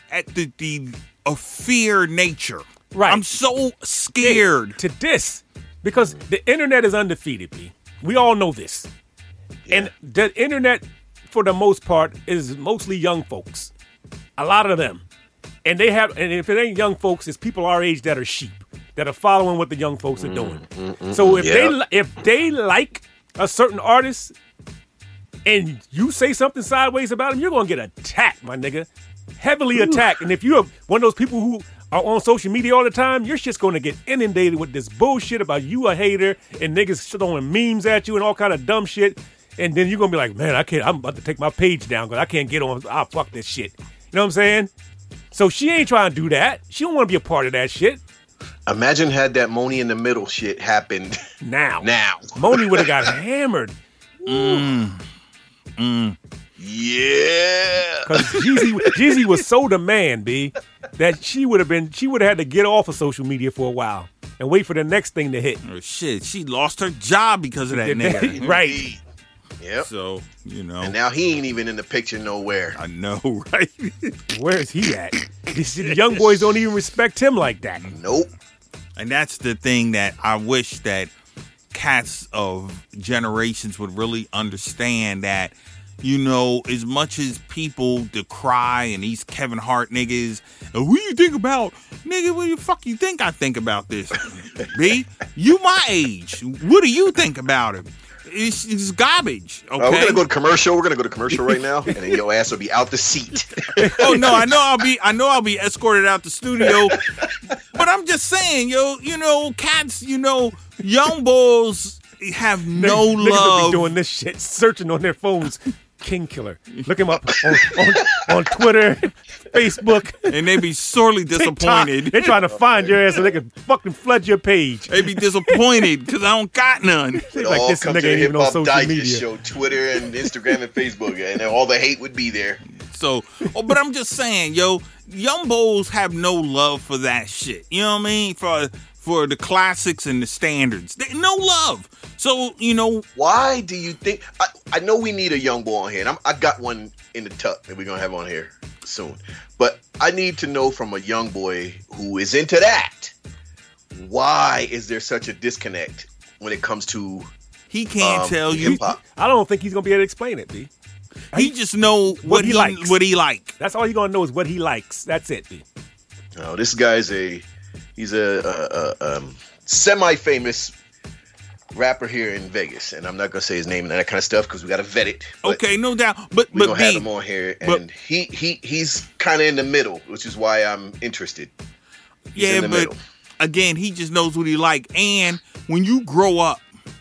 fear nature. Right. I'm so scared to this, because the internet is undefeated, B. We all know this. Yeah. And the internet, for the most part, is mostly young folks. A lot of them. And if it ain't young folks, it's people our age that are sheep, that are following what the young folks are doing. So if they like a certain artist, and you say something sideways about him, you're gonna get attacked, my nigga. Heavily attacked. And if you're one of those people who are on social media all the time, your shit's gonna get inundated with this bullshit about you a hater and niggas throwing memes at you and all kind of dumb shit. And then you're gonna be like, man, I'm about to take my page down because I can't get on. I'll fuck this shit. You know what I'm saying? So she ain't trying to do that. She don't want to be a part of that shit. Imagine had that Moni in the middle shit happened now. Moni would have got hammered. Yeah. Because Jeezy was so the man, B, that she would have had to get off of social media for a while and wait for the next thing to hit. Oh, shit, she lost her job because of that nigga. Right. Yep. So, you know. And now he ain't even in the picture nowhere. I know, right? Where is he at? The young boys don't even respect him like that. Nope. And that's the thing that I wish that cats of generations would really understand, that, you know, as much as people decry and these Kevin Hart niggas, what do you think about, nigga, what the fuck you think I think about this? B, you my age. What do you think about it? It's garbage. Okay, we're gonna go to commercial. We're gonna go to commercial right now, and then your ass will be out the seat. Oh no, I know I'll be escorted out the studio. But I'm just saying, you know, cats, you know, young bulls have no love. Niggas will be doing this shit, searching on their phones. King Killer. Look him up on Twitter, Facebook. And they be sorely disappointed. TikTok. They're trying to find your ass so they can fucking flood your page. They be disappointed because I don't got none. Like, this nigga ain't even on social media. Show, Twitter and Instagram and Facebook, and all the hate would be there. So, but I'm just saying, yo, young bulls have no love for that shit. You know what I mean? For the classics and the standards. No love. So, you know. Why do you think... I know we need a young boy on here, and I got one in the tuck that we're going to have on here soon. But I need to know from a young boy who is into that, why is there such a disconnect when it comes to he can't tell you. hip-hop? I don't think he's going to be able to explain it, B. He just know what he likes. What he like. That's all he's going to know is what he likes. That's it, B. No, this guy's he's a semi-famous rapper here in Vegas, and I'm not gonna say his name and that kind of stuff because we gotta vet it. Okay, no doubt. But we're gonna have him on here, and he's kind of in the middle, which is why I'm interested. He's middle. Again, he just knows what he like. And when you grow up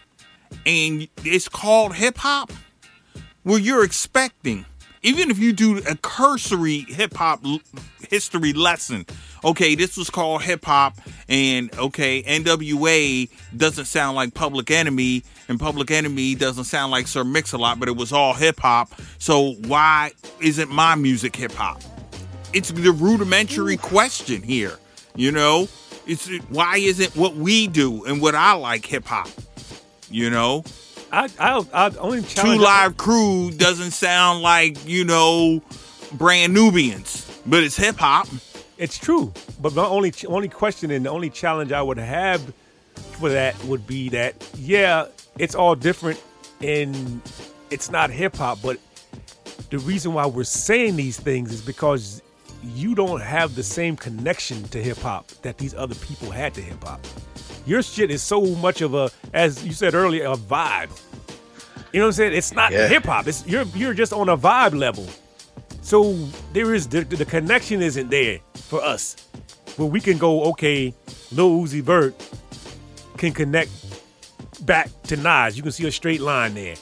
and it's called hip hop, well, you're expecting, even if you do a cursory hip hop history lesson. Okay, this was called hip hop, and okay, NWA doesn't sound like Public Enemy, and Public Enemy doesn't sound like Sir Mix-a-Lot, but it was all hip hop. So why isn't my music hip hop? It's the rudimentary question here. You know, it's why isn't what we do and what I like hip hop? You know, I only challenge 2 Live Crew doesn't sound like, you know, Brand Nubians, but it's hip hop. It's true, but the only question and the only challenge I would have for that would be that, yeah, it's all different and it's not hip hop, but the reason why we're saying these things is because you don't have the same connection to hip hop that these other people had to hip hop. Your shit is so much of a, as you said earlier, a vibe. You know what I'm saying? It's not hip hop. It's you're just on a vibe level. So there is the connection isn't there for us. Where we can go, okay, Lil Uzi Vert can connect back to Nas. You can see a straight line there.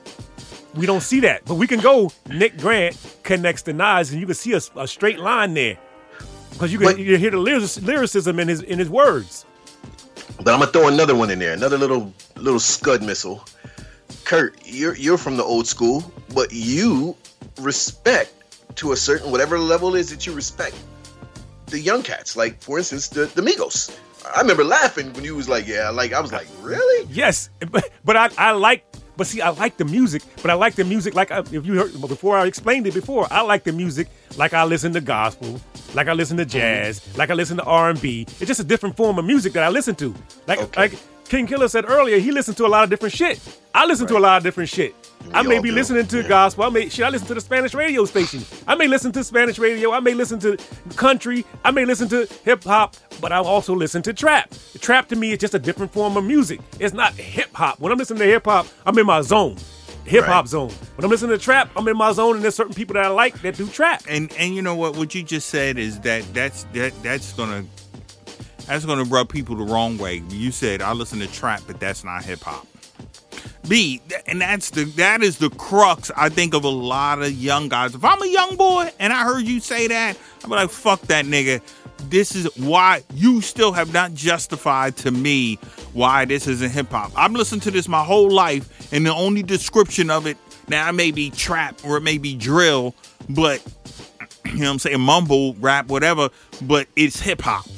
We don't see that. But we can go, Nick Grant connects to Nas, and you can see a straight line there. Because you hear the lyricism in his words. But I'm gonna throw another one in there, another little scud missile. Kurt, you're from the old school, but you respect to a certain whatever level is that you respect the young cats. Like, for instance, the Migos. I remember laughing when you was like, I was like, really? Yes, but I like the music, but I like the music like if you heard before I explained it before. I like the music like I listen to gospel, like I listen to jazz, like I listen to R&B. It's just a different form of music that I listen to. Like King Killer said earlier, he listened to a lot of different shit. I listen to a lot of different shit. I may be listening to gospel. I listen to the Spanish radio station. I may listen to Spanish radio. I may listen to country. I may listen to hip hop, but I also listen to trap. Trap to me is just a different form of music. It's not hip hop. When I'm listening to hip hop, I'm in my zone. hip hop zone. When I'm listening to trap, I'm in my zone, and there's certain people that I like that do trap. And you know what you just said is that's gonna rub people the wrong way. You said I listen to trap, but that's not hip hop. And that is the crux, I think, of a lot of young guys. If I'm a young boy and I heard you say that, I'm like, fuck that nigga. This is why you still have not justified to me why this isn't hip hop. I've listened to this my whole life, and the only description of it, now it may be trap or it may be drill, but you know what I'm saying, mumble rap, whatever, but it's hip hop.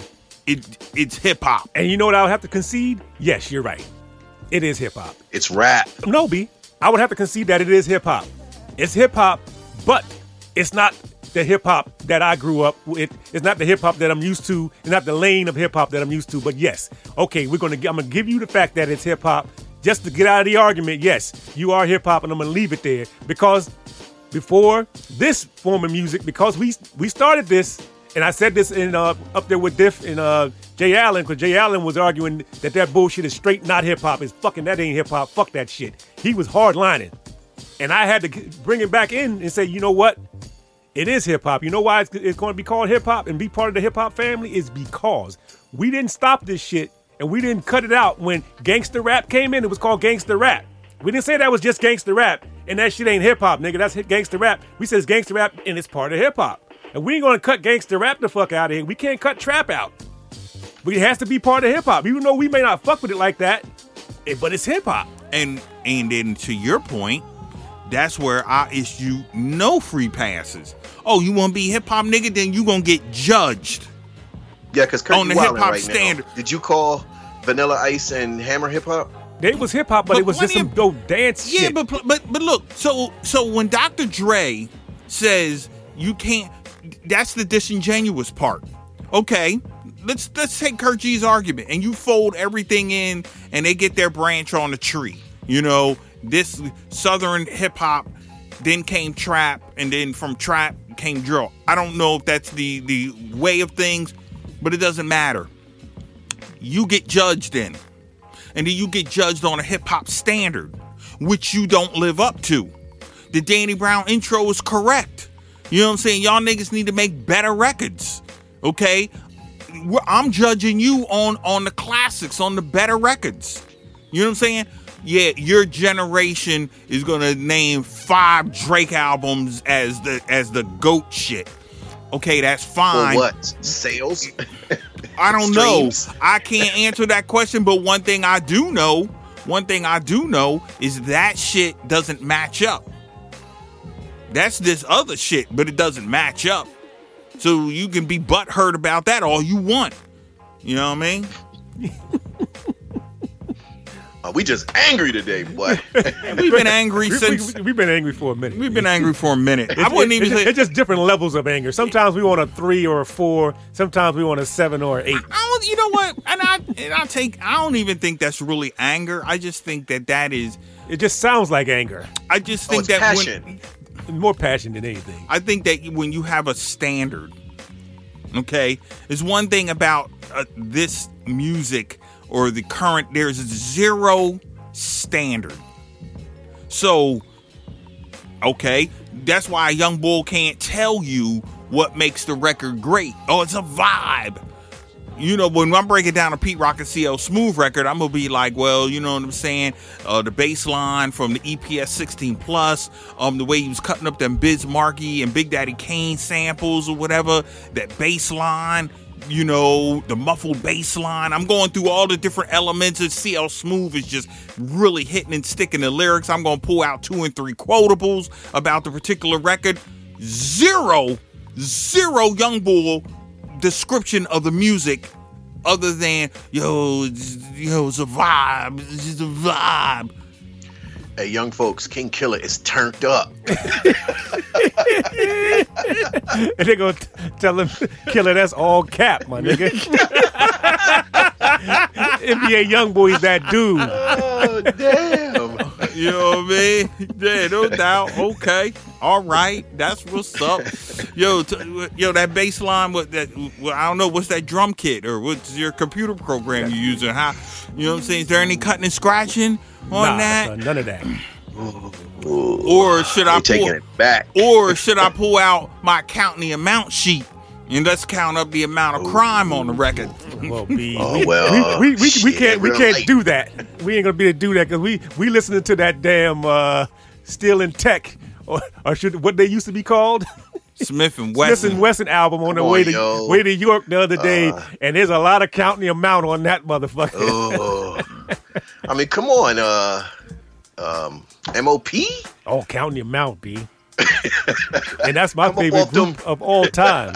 It's hip hop. And you know what I would have to concede? Yes, you're right. It is hip hop. It's rap. No, B. I would have to concede that it is hip hop. It's hip hop, but it's not the hip hop that I grew up with. It's not the hip hop that I'm used to. It's not the lane of hip hop that I'm used to. But yes, okay, I'm gonna give you the fact that it's hip hop just to get out of the argument. Yes, you are hip hop, and I'm gonna leave it there because before this form of music, because we started this, and I said this in up there with Diff and Jay Allen, because Jay Allen was arguing that bullshit is straight not hip hop. It's fucking that ain't hip hop. Fuck that shit. He was hard lining, and I had to bring him back in and say, you know what? It is hip hop. You know why it's going to be called hip hop and be part of the hip hop family? Is because we didn't stop this shit and we didn't cut it out when gangster rap came in. It was called gangster rap. We didn't say that was just gangster rap and that shit ain't hip hop, nigga. That's gangster rap. We said it's gangster rap and it's part of hip hop. And we ain't going to cut gangster rap the fuck out of here. We can't cut trap out. But it has to be part of hip hop, even though we may not fuck with it like that. But it's hip hop. And then to your point, that's where I issue no free passes. Oh, you want to be hip hop nigga? Then you gonna get judged. Yeah, because on the hip hop standard. Now. Did you call Vanilla Ice and Hammer hip hop? It was hip hop, but it was just some dope dance shit. Yeah, but look, so when Dr. Dre says you can't, that's the disingenuous part. Okay, let's take Kurt G's argument, and you fold everything in, and they get their branch on the tree. You know, this Southern hip hop, then came trap, and then from trap came drill. I don't know if that's the way of things, but it doesn't matter. You get judged in, and then you get judged on a hip hop standard, which you don't live up to. The Danny Brown intro is correct. You know what I'm saying? Y'all niggas need to make better records, okay? I'm judging you on the classics, on the better records. You know what I'm saying? Yeah, your generation is gonna name 5 Drake albums as the GOAT shit. Okay, that's fine. For what? Sales? I don't know. I can't answer that question, but one thing I do know is that shit doesn't match up. That's this other shit, but it doesn't match up. So you can be butthurt about that all you want. You know what I mean? We just angry today, boy. We've been angry since. We've been angry for a minute. We've been angry for a minute. I wouldn't even say it's just different levels of anger. Sometimes we want a 3 or a 4. Sometimes we want a 7 or 8. You know what? I don't even think that's really anger. I just think that is. It just sounds like anger. I just think that passion. More passion than anything. I think that when you have a standard, okay, there's one thing about this music or the current, there's 0 standard. So, okay, that's why a young bull can't tell you what makes the record great. Oh, it's a vibe. You know, when I'm breaking down a Pete Rock and CL Smooth record, I'm going to be like, well, you know what I'm saying? The bass line from the EPS 16 Plus, the way he was cutting up them Biz Markie and Big Daddy Kane samples or whatever, that bass line, you know, the muffled bass line. I'm going through all the different elements, and CL Smooth is just really hitting and sticking the lyrics. I'm going to pull out 2 and 3 quotables about the particular record. Zero young bull description of the music other than it's a vibe. It's just a vibe. Hey, young folks, King Killer is turned up. And they're gonna tell him, Killer, that's all cap, my nigga. NBA YoungBoy's that dude. Oh, damn. You know what I mean? Yeah, no doubt. Okay. All right. That's what's up. Yo, that bass line, I don't know, what's that drum kit or what's your computer program you using? How, you know what I'm saying? Is there any cutting and scratching on that? None of that. Or should I taking it back? Or should I pull out my count the amount sheet and let's count up the amount of crime on the record? Well, B, we can't do that. We ain't gonna be able to do that because we listening to that damn Still in Tech or should what they used to be called. Smith and Wesson. Smith and Wesson album on the way to York the other day, and there's a lot of counting the amount on that motherfucker. I mean, come on, MOP. Oh, counting the amount, B. And that's my favorite group of all time.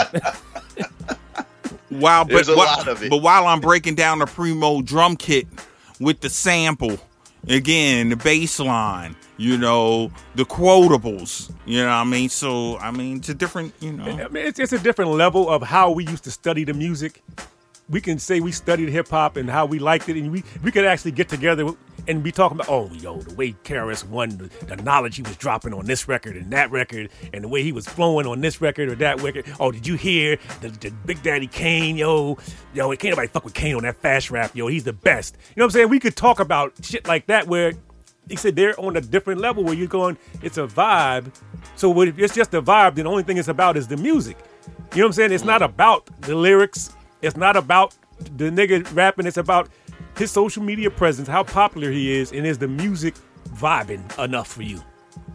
Wow, there's a lot of it. But while I'm breaking down the Primo drum kit with the sample, again, the bass line, you know, the quotables, you know what I mean? So, I mean, it's a different, you know. I mean, it's a different level of how we used to study the music. We can say we studied hip-hop and how we liked it, and we could actually get together and be talking about, oh, yo, the way KRS-One, the knowledge he was dropping on this record and that record, and the way he was flowing on this record or that record. Oh, did you hear the Big Daddy Kane, yo, can't nobody fuck with Kane on that fast rap, yo, he's the best. You know what I'm saying? We could talk about shit like that where he said they're on a different level where you're going, it's a vibe. So if it's just a vibe, then the only thing it's about is the music. You know what I'm saying? It's not about the lyrics. It's not about the nigga rapping. It's about his social media presence, how popular he is, and is the music vibing enough for you?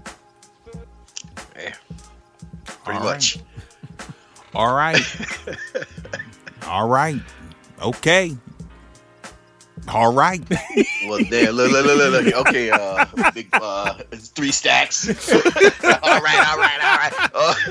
Yeah, pretty much. All right. All right. Okay. All right. Well, there. Look. Okay. Big. It's 3 stacks. all right.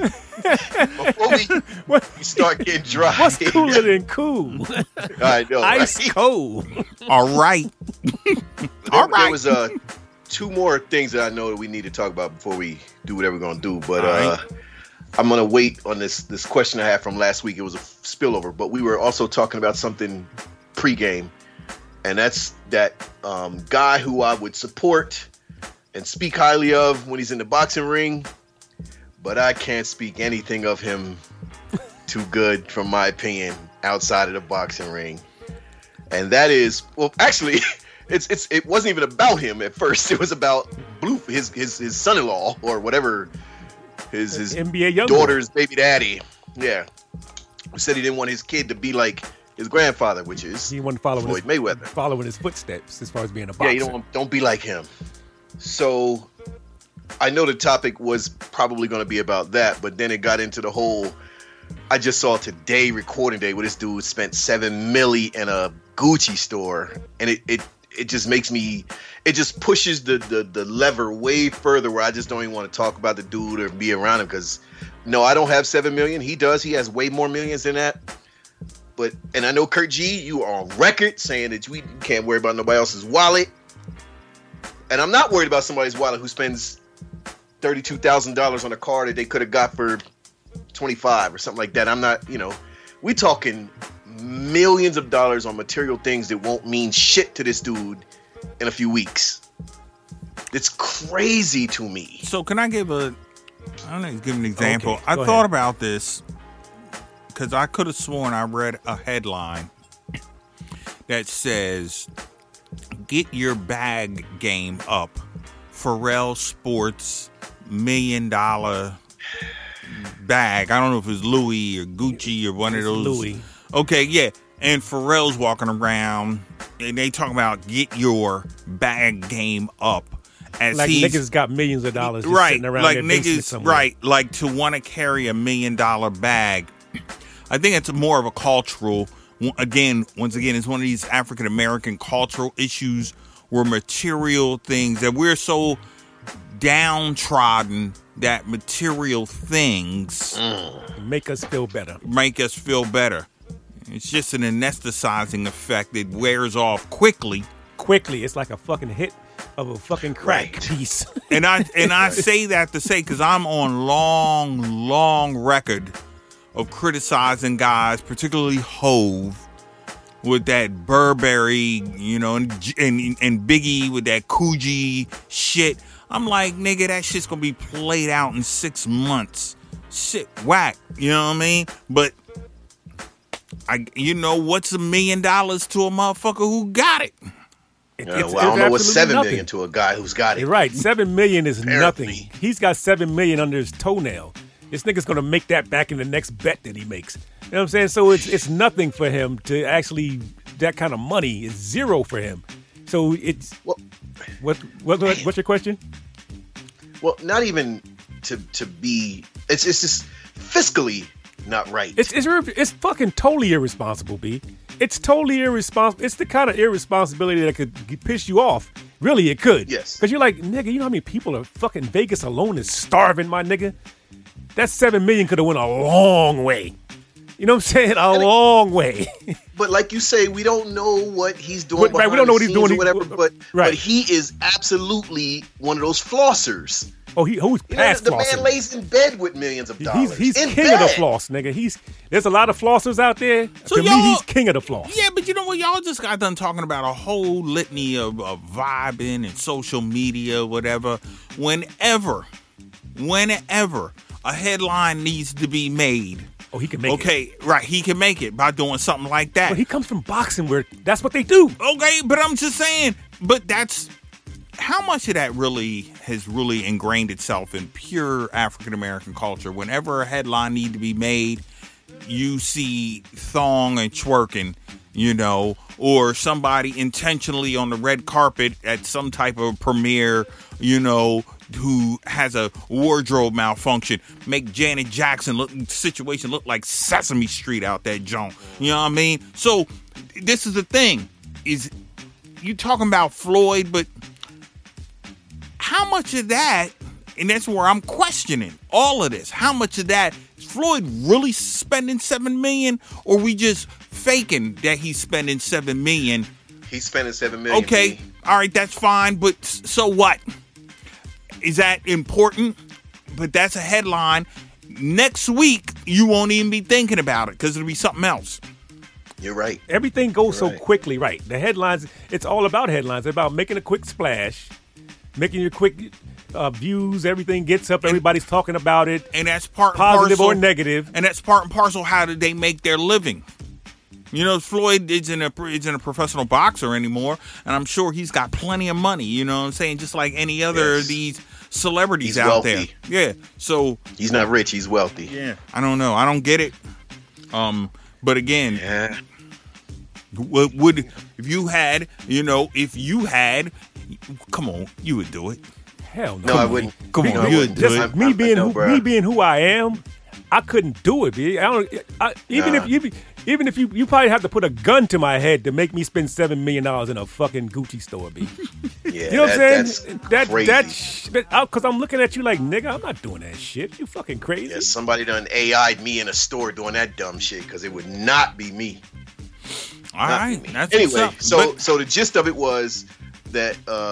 Before we start getting dry. What's cooler than cool? I know. Ice cold. All right. All right. There was 2 more things that I know that we need to talk about before we do whatever we're gonna do. But I'm gonna wait on this question I had from last week. It was a spillover, but we were also talking about something pregame. And that's that guy who I would support and speak highly of when he's in the boxing ring, but I can't speak anything of him too good, from my opinion, outside of the boxing ring. And that is, well, actually, it wasn't even about him at first. It was about his son-in-law or whatever, his NBA daughter's baby daddy. Yeah, who said he didn't want his kid to be like his grandfather, which is he wanted to follow Floyd Mayweather, following his footsteps as far as being a boxer. Yeah, you don't be like him. So I know the topic was probably going to be about that, but then it got into the whole. I just saw today, recording day, where this dude spent $7 million in a Gucci store, and it just makes me. It just pushes the lever way further, where I just don't even want to talk about the dude or be around him, because no, I don't have $7 million. He does. He has way more millions than that. And I know, Kurt G, you are on record saying that you can't worry about nobody else's wallet. And I'm not worried about somebody's wallet who spends $32,000 on a car that they could have got for $25 or something like that. I'm not, we talking millions of dollars on material things that won't mean shit to this dude in a few weeks. It's crazy to me. So can I give an example? Okay, I thought about this, because I could have sworn I read a headline that says, "Get your bag game up. Pharrell sports $1 million bag." I don't know if it's Louis or Gucci or one of those. Louis. Okay, yeah. And Pharrell's walking around, and they talking about get your bag game up. As like niggas got millions of dollars just right, sitting around like their basement niggas, somewhere. right? Like to want to carry $1 million bag. I think it's more of a cultural. Once again, it's one of these African American cultural issues where material things that we're so downtrodden that material things make us feel better. It's just an anesthetizing effect that wears off quickly. It's like a fucking hit of a fucking crack piece. and I say that to say, because I'm on long record of criticizing guys, particularly Hove, with that Burberry, and Biggie with that Coogee shit. I'm like, nigga, that shit's gonna be played out in 6 months. Shit, whack. You know what I mean? But what's $1 million to a motherfucker who got it? Well, I don't know what 7 nothing. million to a guy who's got it. You're right. 7 million is Apparently. nothing. He's got 7 million under his toenail. This nigga's gonna make that back in the next bet that he makes. You know what I'm saying? So it's nothing for him to actually, that kind of money is zero for him. So it's what's your question? Well, not even to be. It's just fiscally not right. It's fucking totally irresponsible, B. It's totally irresponsible. It's the kind of irresponsibility that could piss you off. Really, it could. Yes. Because you're like, nigga, you know how many people are fucking Vegas alone is starving, my nigga? That 7 million could have went a long way. You know what I'm saying? A long way. But like you say, we don't know what he's doing. Right, we don't know what he's doing. Or whatever. But right. but he is absolutely one of those flossers. Oh, who's past the flossing? man lays in bed with millions of dollars. He's in king bed. of the floss, nigga. There's a lot of flossers out there. So to me, y'all- he's king of the floss. Yeah, but you know what? Y'all just got done talking about a whole litany of vibing and social media, whatever. Whenever a headline needs to be made. Oh, he can make it. Okay, right. He can make it by doing something like that. But he comes from boxing where that's what they do. Okay, but I'm just saying, but that's how much of that really has really ingrained itself in pure African American culture. Whenever a headline need to be made, you see thong and twerking, you know, or somebody intentionally on the red carpet at some type of premiere, you know, who has a wardrobe malfunction, make Janet Jackson situation look like Sesame Street out that joint. You know what I mean? So this is the thing, is you talking about Floyd, but how much of that, and that's where I'm questioning all of this, how much of that is Floyd really spending $7 million, or we just faking that he's spending $7 million? He's spending $7 million. Okay, all right, that's fine, but so what? Is that important? But that's a headline. Next week, you won't even be thinking about it because it'll be something else. You're right. Everything goes so Right. quickly, right? The headlines, it's all about headlines. It's about making a quick splash, making your quick views. Everything gets up. Everybody's talking about it, And that's part and positive parcel, or negative. And that's part and parcel. How did they make their living? You know, Floyd isn't a professional boxer anymore, and I'm sure he's got plenty of money. You know what I'm saying? Just like any other of these celebrities He's out wealthy. there. Yeah. So He's not rich. He's wealthy. yeah, I don't know. I don't get it. But again, Yeah. would if you had, come on, you would do it. Hell no. No, I wouldn't. Come No, on, I you wouldn't. would do Just it. me being bruh. who I am, I couldn't do it, B. Even if you probably have to put a gun to my head to make me spend $7 million in a fucking Gucci store, B. Yeah, You know what I'm that's saying? crazy. Because I'm looking at you like, nigga, I'm not doing that shit. You fucking crazy. Yeah, somebody done AI'd me in a store doing that dumb shit because it would not be me. All Not right. me. That's Anyway, what's up. so the gist of it was that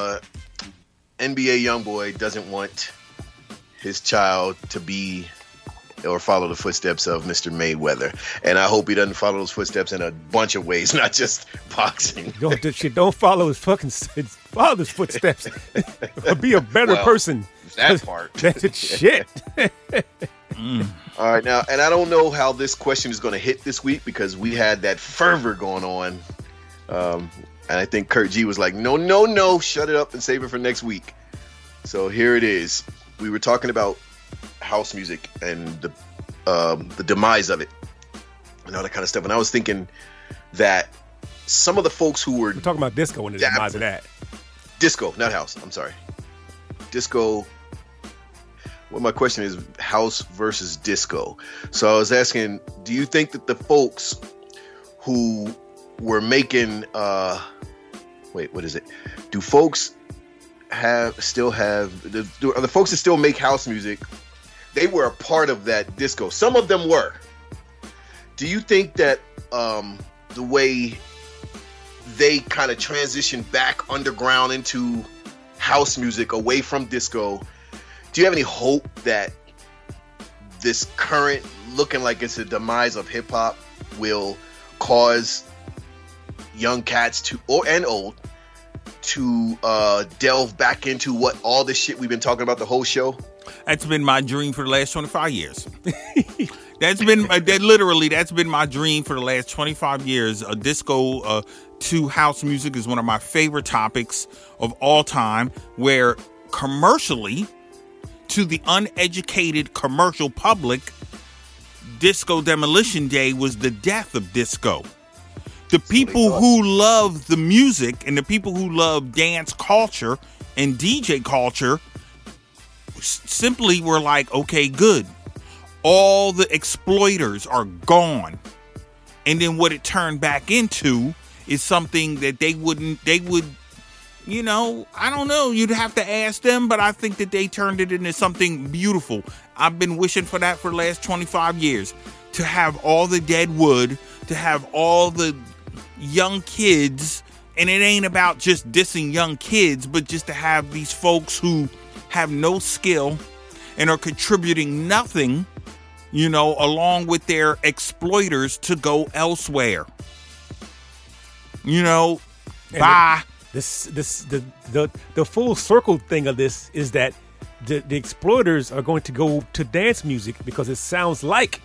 NBA YoungBoy doesn't want his child to be or follow the footsteps of Mr. Mayweather, and I hope he doesn't follow those footsteps in a bunch of ways, not just boxing. Don't follow his father's footsteps. Be a better Well, person. that part. That's shit. All right, now, and I don't know how this question is going to hit this week because we had that fervor going on, and I think Kurt G was like, no, shut it up and save it for next week. So here it is. We were talking about house music and the demise of it and all that kind of stuff, and I was thinking that some of the folks who were We're talking about disco and the demise of that. disco, not house, I'm sorry, disco. Well, my question is house versus disco. So I was asking, do you think that the folks who were making what is it? Do folks are the folks that still make house music, they were a part of that disco. Some of them were. Do you think that the way they kind of transitioned back underground into house music away from disco, do you have any hope that this current looking like it's a demise of hip hop will cause young cats and old to delve back into what all this shit we've been talking about the whole show? That's been my dream for the last 25 years. That's been my dream for the last 25 years. A disco to house music is one of my favorite topics of all time, where commercially, to the uneducated commercial public, Disco Demolition Day was the death of disco. The people who love the music and the people who love dance culture and DJ culture simply were like, okay, good. All the exploiters are gone. And then what it turned back into is something that they would, you know, I don't know. You'd have to ask them, but I think that they turned it into something beautiful. I've been wishing for that for the last 25 years. To have all the dead wood, to have all the young kids, and it ain't about just dissing young kids, but just to have these folks who have no skill and are contributing nothing, you know, along with their exploiters to go elsewhere. You know, bye. The full circle thing of this is that the exploiters are going to go to dance music because it sounds like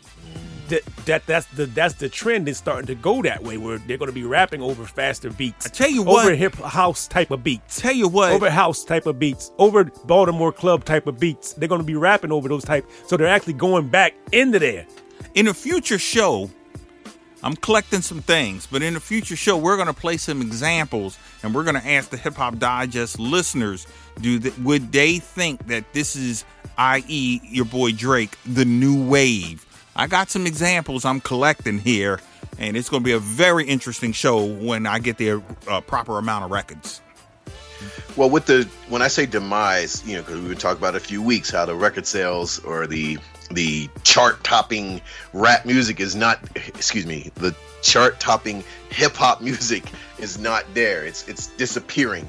that's the trend is starting to go that way, where they're going to be rapping over faster beats. I tell you what, over hip house type of beats. Tell you what, over house type of beats, over Baltimore club type of beats. They're going to be rapping over those type, so they're actually going back into there. In a future show, I'm collecting some things, but in a future show, we're going to play some examples, and we're going to ask the Hip Hop Digest listeners, would they think that this is, i.e., your boy Drake, the new wave? I got some examples I'm collecting here, and it's going to be a very interesting show when I get the proper amount of records. Well, when I say demise, you know, because we were talking about a few weeks how the record sales or the chart-topping rap music is not, the chart-topping hip-hop music is not there. It's disappearing.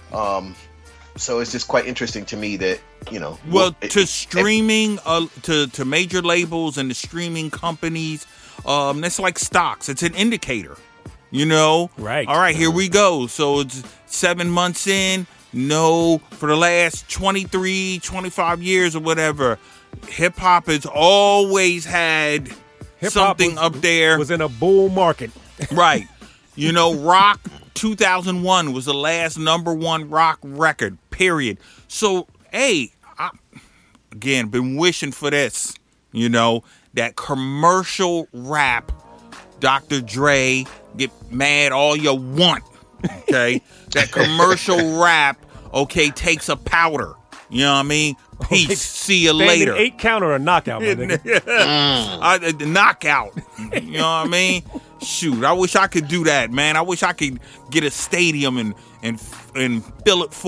So it's just quite interesting to me that, you know. Streaming, to major labels and the streaming companies, that's like stocks. It's an indicator, you know. Right. All right, here we go. So it's 7 months in. No, for the last 23, 25 years or whatever, hip hop has always had something up there. Was in a bull market. Right. You know, rock 2001 was the last #1 rock record, period. So, hey, again, been wishing for this, you know, that commercial rap, Dr. Dre, get mad all you want, okay? That commercial rap, okay, takes a powder. You know what I mean? Peace. See you later. 8 count or a knockout, my nigga. The knockout. You know what I mean? Shoot, I wish I could do that, man. I wish I could get a stadium and fill it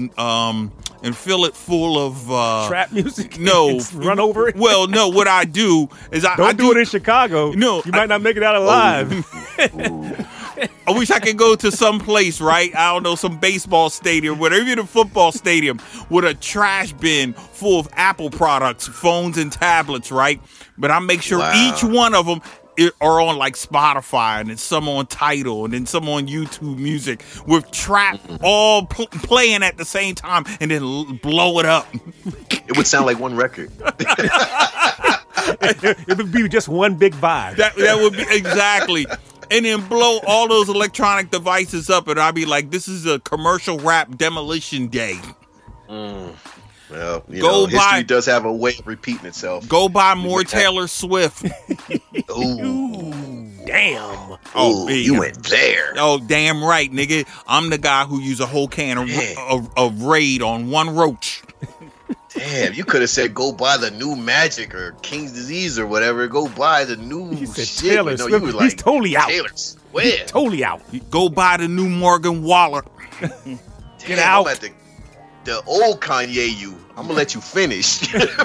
full of trap music. No, run over it. Well, no. What I do is I do it in Chicago. No, you might not make it out alive. I wish I could go to some place, right? I don't know, some baseball stadium, whatever, even a football stadium, with a trash bin full of Apple products, phones and tablets, right? But I make sure each one of them are on like Spotify, and then some on Tidal, and then some on YouTube Music, with trap all playing at the same time, and then blow it up. It would sound like one record. It would be just one big vibe. That would be exactly. And then blow all those electronic devices up, and I'd be like, this is a commercial rap demolition day. Well, history does have a way of repeating itself. Go buy more Taylor Swift. Ooh. Damn. Oh, you went there. Oh, damn right, nigga. I'm the guy who used a whole can of Raid on one roach. Damn, you could have said go buy the new Magic or King's Disease or whatever. Go buy the new shit. Taylor Swift. You was like, he's totally out. Taylor Swift. He's totally out. Go buy the new Morgan Waller. Get out. The old Kanye I'm going to let you finish.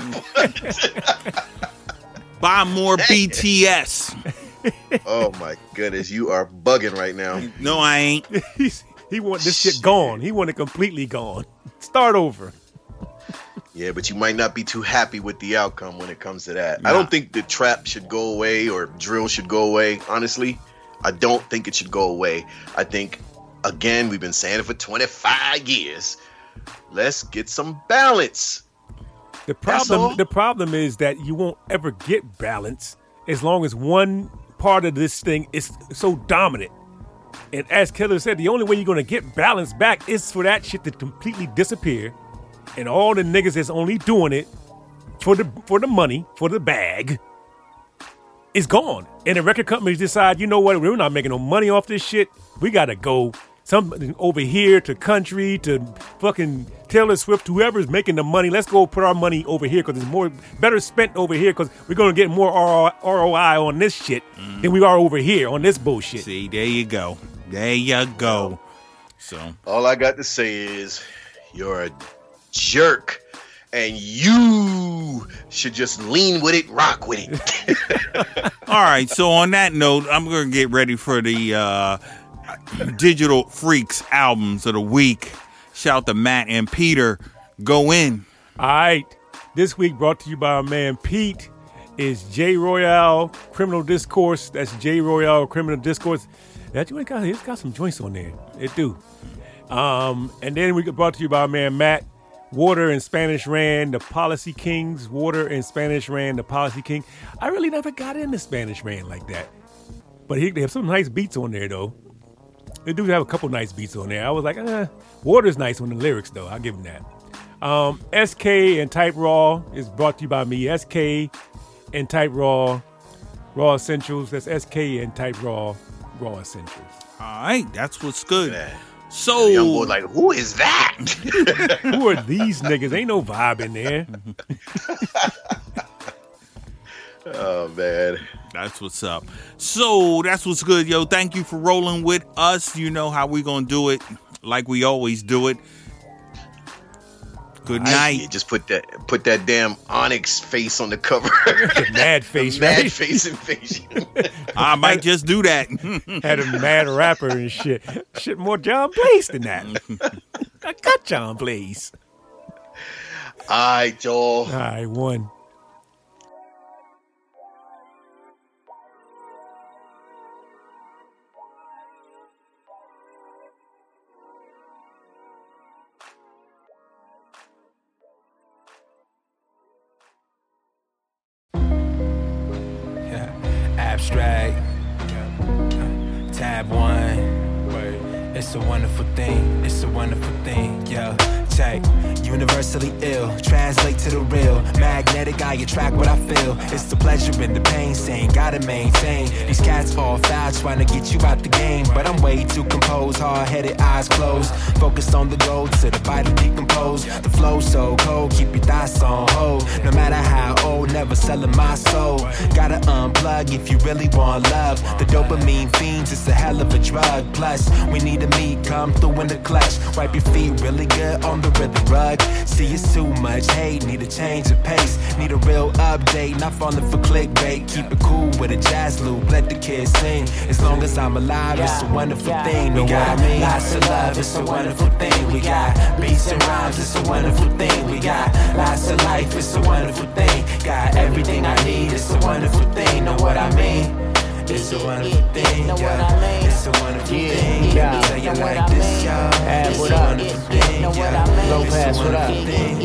Buy more BTS. Oh, my goodness. You are bugging right now. No, I ain't. He want this shit gone. He want it completely gone. Start over. Yeah, but you might not be too happy with the outcome when it comes to that. Nah. I don't think the trap should go away or drill should go away. Honestly, I don't think it should go away. I think, again, we've been saying it for 25 years. Let's get some balance. The problem is that you won't ever get balance as long as one part of this thing is so dominant. And as Killer said, the only way you're gonna get balance back is for that shit to completely disappear, and all the niggas that's only doing it for the money, for the bag, is gone. And the record companies decide, you know what, we're not making no money off this shit. We gotta go something over here to country, to fucking Taylor Swift, whoever's making the money. Let's go put our money over here because it's better spent over here because we're gonna get more ROI on this shit than we are over here on this bullshit. See, there you go. There you go. So all I got to say is you're a jerk. And you should just lean with it, rock with it. All right. So on that note, I'm going to get ready for the Digital Freaks albums of the week. Shout out to Matt and Peter. Go in. All right. This week brought to you by our man Pete is J Royale Criminal Discourse. That's J Royale Criminal Discourse. That joint it's got some joints on there. It do. And then we got brought to you by our man Matt. Water and Spanish Ran, the Policy Kings. Water and Spanish Ran, the Policy King. I really never got into Spanish Ran like that. But they have some nice beats on there, though. They do have a couple nice beats on there. I was like, Water's nice on the lyrics, though. I'll give them that. SK and Type Raw is brought to you by me. SK and Type Raw, Raw Essentials. That's SK and Type Raw, Raw Essentials. All right. That's what's good. Yeah. So, the young boy like, who is that? Who are these niggas? Ain't no vibe in there. Oh, man. That's what's up. So, that's what's good, yo. Thank you for rolling with us. You know how we going to do it, like we always do it. Good night. Just put that damn Onyx face on the cover. Mad face, mad right? face invasion. I might just do that. Had a mad rapper and shit. Shit more John Blaze than that. I got John Blaze. All right, Joel. All right, one. Abstract, tab 1. It's a wonderful thing, it's a wonderful thing, yeah. Check, universally ill, translate to the real. Magnetic, I attract what I feel. It's the pleasure and the pain, saying gotta maintain. These cats all foul, trying to get you out the game. But I'm way too composed, hard-headed, eyes closed. Focused on the goal to the body decompose. The flow so cold, keep your thoughts on hold. No matter how old, never selling my soul. Gotta unplug if you really want love. The dopamine fiends, it's a hell of a drug. Plus, we need a meet, come through in the clutch. Wipe your feet really good on the rhythm rug. See, it's too much hate, need a change of pace. Need a real update, not falling for clickbait. Keep it cool with a jazz loop, let the kids sing. As long as I'm alive, it's a wonderful thing. We got lots of love, it's a wonderful thing. We got beats and rhymes, it's a wonderful thing. We got lots of life, it's a wonderful thing. Got everything I need, it's a wonderful thing. Know what I mean? It's a wonderful thing, yeah. It's a wonderful thing. Let me tell you like this, y'all. It's a wonderful thing, yeah. Lopez, what up?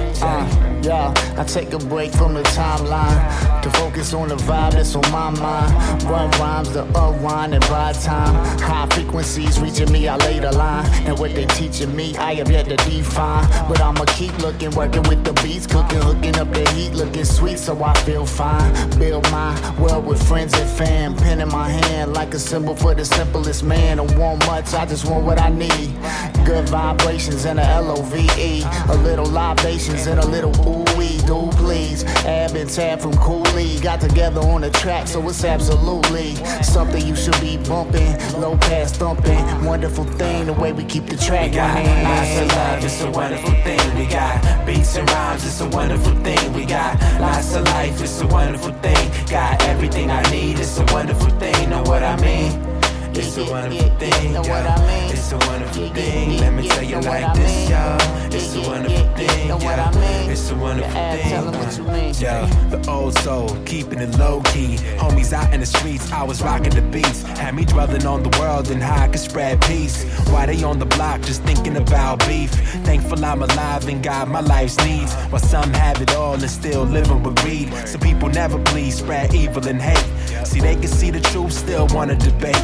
Yeah, I take a break from the timeline to focus on the vibe that's on my mind. Run rhymes to unwind and buy time. High frequencies reaching me, I lay the line. And what they teaching me, I have yet to define. But I'ma keep looking, working with the beats, cooking, hooking up the heat, looking sweet so I feel fine. Build my world with friends and fam. Pen in my hand like a symbol for the simplest man. Don't want much, I just want what I need. Good vibrations and a L-O-V-E. A little libations and a little ooh-wee. Do please. Ab and Tab from Cooley got together on the track, so it's absolutely something you should be bumping. Low pass thumping. Wonderful thing, the way we keep the track running. Lots of love, it's a wonderful thing. We got beats and rhymes, it's a wonderful thing. We got lots of life, it's a wonderful thing. Got everything I need, it's a wonderful thing. Know what I mean? It's a wonderful thing, yeah. It's a wonderful thing. Let me tell you like this, y'all. It's a wonderful thing, yeah. It's a wonderful thing, yeah. The old soul, keeping it low key. Homies out in the streets, I was rocking the beats. Had me dwelling on the world and how I could spread peace. Why they on the block just thinking about beef? Thankful I'm alive and got my life's needs. While some have it all and still living with greed. Some people never please spread evil and hate. See, they can see the truth, still wanna debate. In the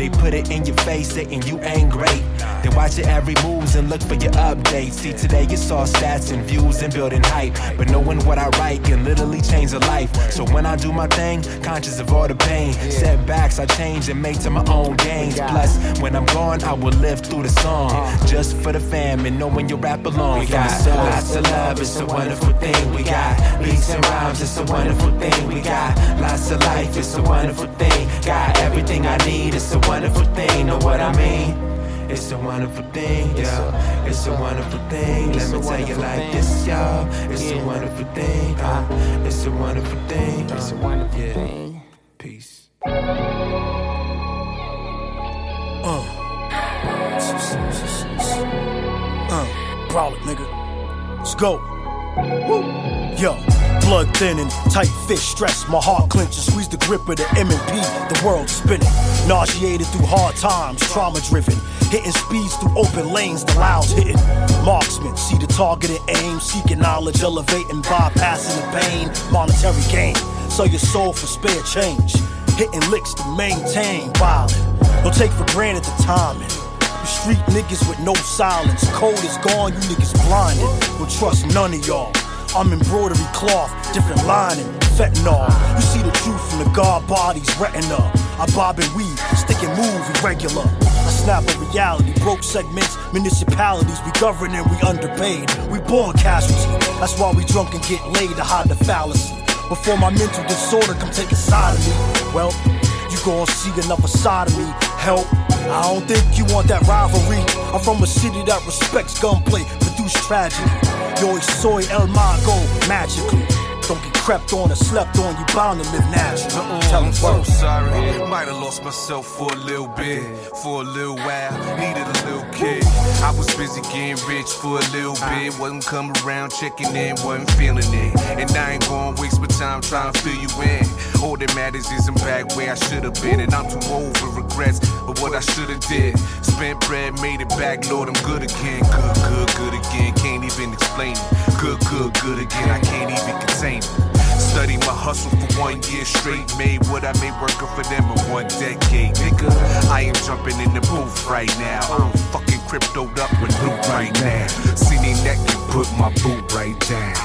They put it in your face saying you ain't great. They watch your every moves and look for your updates. See, today it's all stats and views and building hype, but knowing what I write can literally change a life. So when I do my thing, conscious of all the pain, setbacks I change and make to my own gains. Plus, when I'm gone, I will live through the song, just for the fam and knowing you rap along. We got lots of love, it's a wonderful thing. We got beats and rhymes, it's a wonderful thing. We got lots of life, it's a wonderful thing. Got everything I need, it's a wonderful thing. Know what I mean? It's a wonderful thing, yeah. It's a wonderful thing. Let me tell you like this, y'all. It's a wonderful thing. It's a wonderful thing. It's a wonderful thing. Peace. Brawl it, nigga. Let's go. Woo. Yo, blood thinning, tight fist stress, my heart clenches, squeeze the grip of the M&P, the world spinning. Nauseated through hard times, trauma driven, hitting speeds through open lanes, the louds hitting. Marksman, see the target and aim, seeking knowledge, elevating, bypassing the pain, monetary gain. Sell your soul for spare change, hitting licks to maintain, violent. Don't take for granted the timing. You street niggas with no silence, code is gone, you niggas blinded. Don't trust none of y'all. I'm embroidery cloth, different lining, fentanyl. You see the truth from the guard bodies, retina. I bob and weave, stick and move irregular. I snap a reality, broke segments, municipalities. We govern and we underpaid. We born casualty, that's why we drunk and get laid to hide the fallacy. Before my mental disorder come take a side of me, well, you gon' see another side of me. Help, I don't think you want that rivalry. I'm from a city that respects gunplay, produce tragedy. Yo soy el mago, magically. Don't get crept on or slept on, you bound to live naturally. Tell I'm so sorry, might have lost myself for a little bit, for a little while, needed a little kid. I was busy getting rich for a little bit, wasn't coming around checking in, wasn't feeling it. And I ain't gonna waste my time trying to fill you in. All that matters is I'm back where I should've been, and I'm too old for regrets of what I should've did. Spent bread, made it back, Lord, I'm good again. Good again, can't even explain it. Good again, I can't even contain it. Studied my hustle for 1 year straight, made what I made working for them in 1 decade, nigga. I am jumping in the booth right now. I'm fucking cryptoed up with loot right now. See me neck and put my boot right down.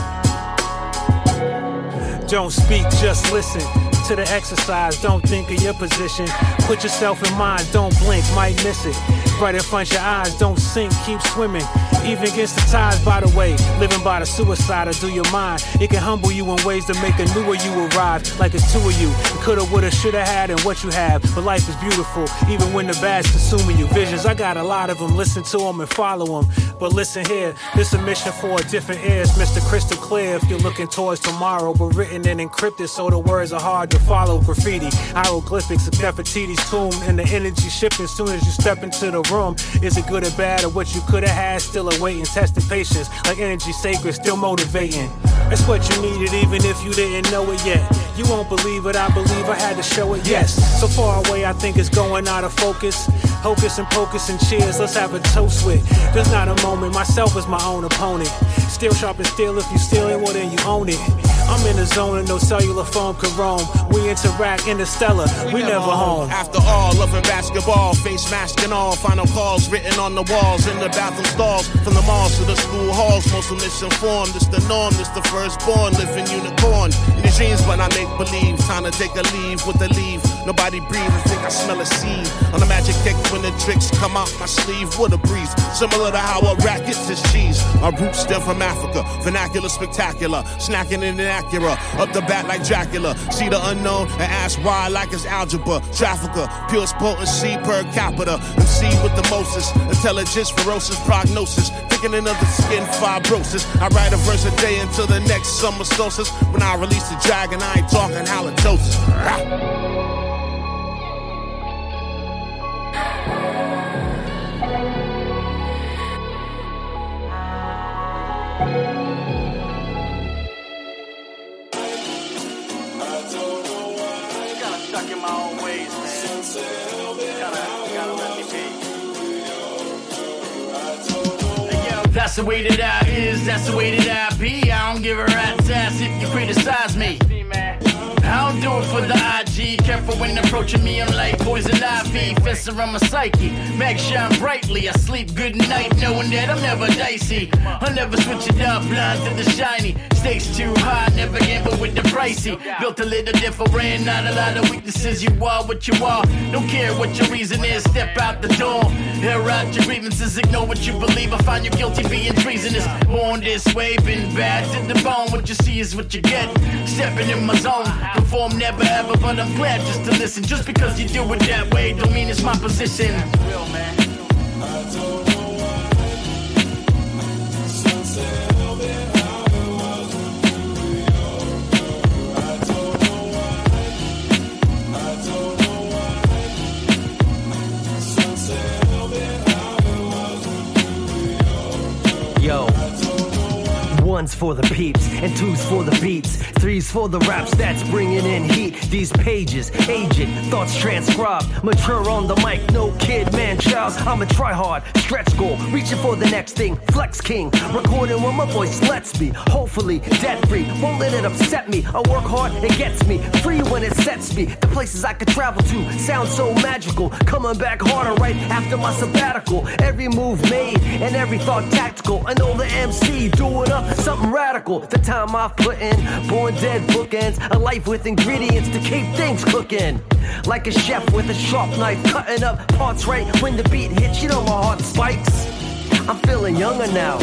Don't speak, just listen to the exercise. Don't think of your position. Put yourself in mind, don't blink, might miss it. Right in front of your eyes, don't sink, keep swimming. Even against the tides, by the way. Living by the suicide, or do your mind. It can humble you in ways to make a newer you arrive. Like it's two of you. You coulda, woulda, shoulda had, and what you have. But life is beautiful, even when the bad's consuming you. Visions, I got a lot of them. Listen to them and follow them. But listen here, this a mission for different ears. Mr. Crystal Clear if you're looking towards tomorrow. But written and encrypted so the words are hard to follow. Graffiti, hieroglyphics of Nefertiti's tomb. And the energy shifting soon as you step into the room. Is it good or bad, or what you coulda had? Still awaiting, testing patience. Like energy sacred, still motivating. It's what you needed even if you didn't know it yet. You won't believe it, I believe I had to show it, yes. So far away I think it's going out of focus. Hocus and pocus and cheers, let's have a toast with. There's not a moment, myself is my own opponent. Steel sharp and steel, if you steal it, well then you own it. I'm in the zone and no cellular phone can roam. We interact interstellar, we never home. After all, loving basketball, face mask and all. Final calls written on the walls, in the bathroom stalls. From the malls to the school halls, most misinformed. It's the norm, it's the firstborn, living unicorn. In the dreams, but I make believe. Time to take a leave with the leave. Nobody breathe, I think I smell a seed. On the magic kick when the tricks come out my sleeve with a breeze. Similar to how a rat gets his cheese. Our roots stem from Africa, vernacular spectacular. Snacking in an Acura, up the bat like Dracula. See the unknown and ask why like it's algebra. Trafficker, pure potency per capita. MC with the Moses, intelligence, ferocious prognosis. Thickening of the skin, fibrosis. I write a verse a day until the next summer solstice. When I release the dragon, I ain't talking halitosis. Stuck in my own ways, man. Gotta let me be. That's the way that I is, that's the way that I be. I don't give a rat's ass if you criticize me. I don't do it for the IG, be careful when approaching me. I'm like poison ivy, fist around my psyche. Mag shine brightly. I sleep good night knowing that I'm never dicey. I'll never switch it up, blind to the shiny. Stakes too high, never gamble with the pricey. Built a little different, not a lot of weaknesses. You are what you are. Don't care what your reason is. Step out the door, air out your grievances. Ignore what you believe. I find you guilty being treasonous. Born this way, been bad to the bone. What you see is what you get. Stepping in my zone, perform never ever, but I'm glad just to listen. Just because you do it that way, don't mean it's my position. Real man. I don't know why. Sunset. Yo, one's for the peeps, and two's for the beats, three's for the raps that's bringing in heat. These pages, aged, thoughts transcribed, mature on the mic, no kid, man, child. I'm a try hard, stretch goal, reaching for the next thing, flex king, recording when my voice lets me, hopefully debt free, won't let it upset me. I work hard, it gets me, free when it sets me. The places I could travel to sound so magical, coming back harder right after my sabbatical. Every move made and every thought tactical. I know the MC doing up something radical. The time I've put in, born dead bookends, a life with ingredients to keep things cooking. Like a chef with a sharp knife, cutting up parts right when the beat hits. You know my heart spikes. I'm feeling younger now.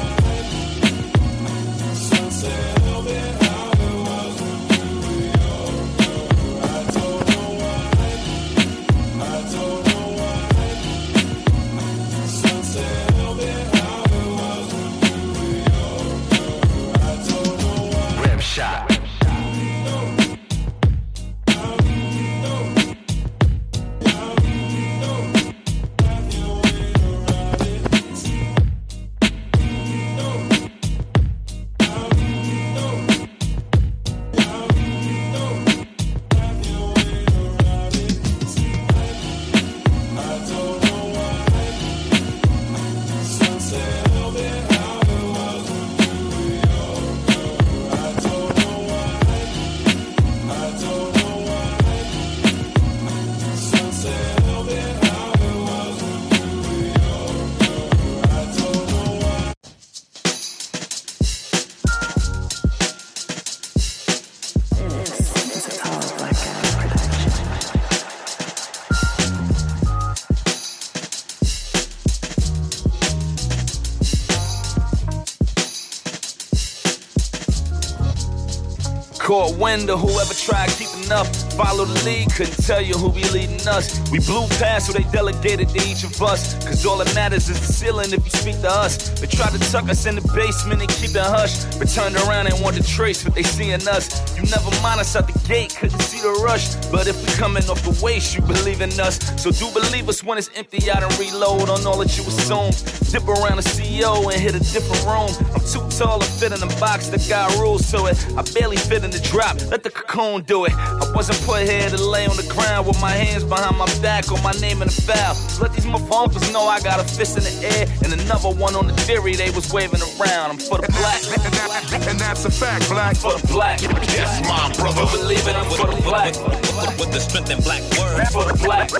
Caught wind of whoever tried keeping up. Follow the lead, couldn't tell you who be leading us. We blew past what they delegated to each of us. Cause all that matters is the ceiling if you speak to us. They tried to tuck us in the basement and keep it hush. But turned around and want to trace what they see in us. You never mind us at the gate, couldn't see the rush. But if we coming off the waist, you believe in us. So do believe us when it's empty out and reload on all that you assume. Dip around the CEO and hit a different room. I'm too tall to fit in the box that got rules to it. I barely fit in the drop, let the cocoon do it. I wasn't put here to lay on the ground with my hands behind my back or my name in the foul. Let these motherfuckers know I got a fist in the air and another one on the theory they was waving around. I'm for the black, and that's a fact, black. For the black, yes, my brother. Believe it, I'm for the black. With the strength and black words. For the black,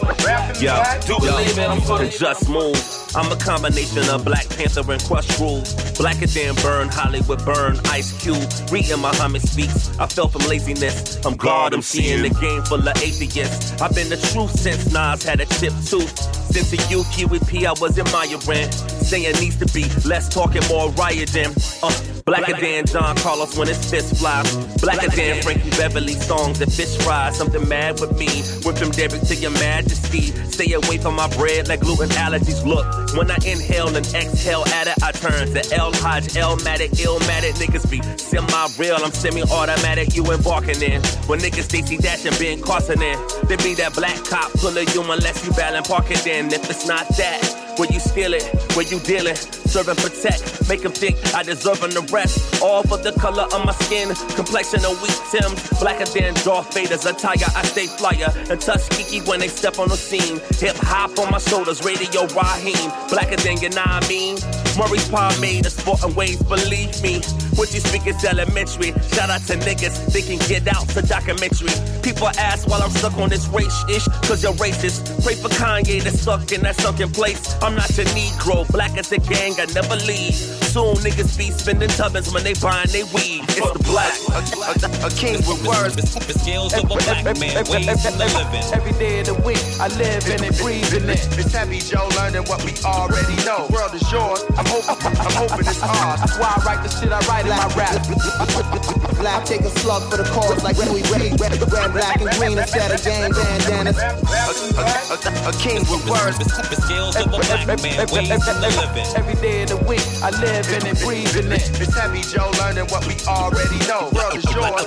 do believe it, I'm for the just move. I'm a combination of Black Panther and Crush Rules. Blacker than Burn, Hollywood Burn, Ice Cube. Reading Muhammad speaks. I fell from laziness. I'm God, I'm seeing the game full of atheists. I've been the truth since Nas had a chipped tooth. Since a youth, QEP, I was admiring. Saying needs to be less talking, more rioting. Blacker than John Carlos when his fist flies. Blacker than Frankie Beverly songs and fish fries. Something mad with me. Went from Derek to your majesty. Stay away from my bread like gluten allergies. Look, when I inhale and exhale at it, I turn to El Hodge, Elmatic, Illmatic. Niggas be semi-real, I'm semi-automatic. You ain't barking in. When niggas Stacey Dash and Ben Carson in. They be that black cop, pull a you unless you ballin' parking in. If it's not that, where you steal it, where you dealin', serve and protect. Make them think I deserve an arrest. All for the color of my skin, complexion of weak Timbs. Blacker than Darth Vader's attire, I stay flyer. And Tuskegee when they step on the scene. Hip hop on my shoulders, Radio Raheem. Blacker than you know what I mean. Murray's pomade, a sport and ways, believe me. What you speak is elementary. Shout out to niggas thinking get out's a documentary. People ask while I'm stuck on this race-ish, cause you're racist. Pray for Kanye that's stuck in that sunken place. I'm not your Negro, black as the gang, I never leave. Soon niggas be spending tubbins when they buying they weed. It's the black, a king with words. The skills of a black man, ways to living. Every day of the week, I live in it, breathe in it. It's heavy, Joe, learning what we already know. The world is yours, I'm hoping it's ours. That's why I write the shit I write in my rap. Black take a slug for the cause like Louis Ray. Red, black, and green instead of gang bandanas. A king with words. The skills of a black man, ways to living. Every day of the week, I live in it, breathe in it. It's heavy, Joe, learning what we already know. The world is yours.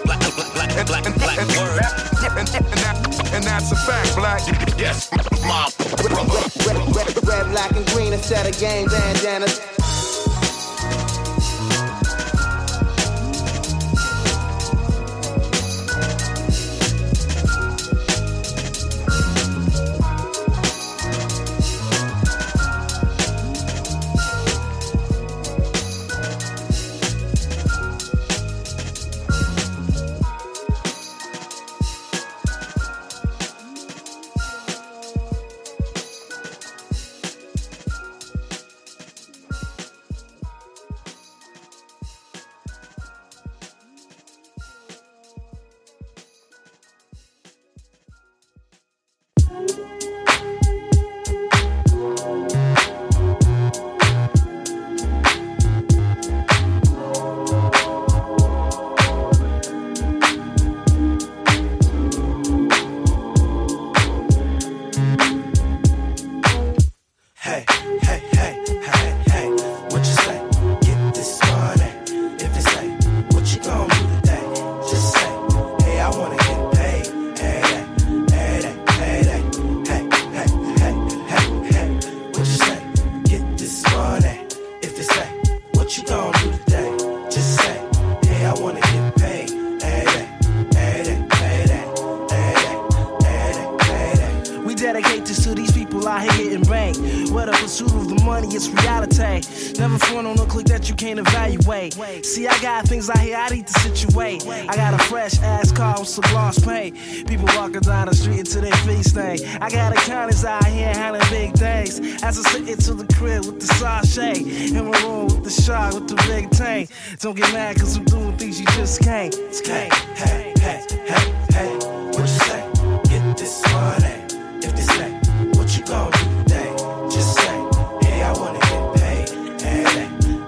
And that's a fact, black. Yes, my brother. Red, black, and green instead of gang bandanas. See, I got things out here I need to situate. I got a fresh ass car with some gloss paint. People walking down the street until they feast thing. I got accountants out here handling big things. As I sit into the crib with the sachet. In my room with the shark with the big tank. Don't get mad cause I'm doing things you just can't. Hey, hey, hey, hey, hey. What you say? Get this money. If they say, what you gonna do today? Just say, hey, I wanna get paid. Hey, hey.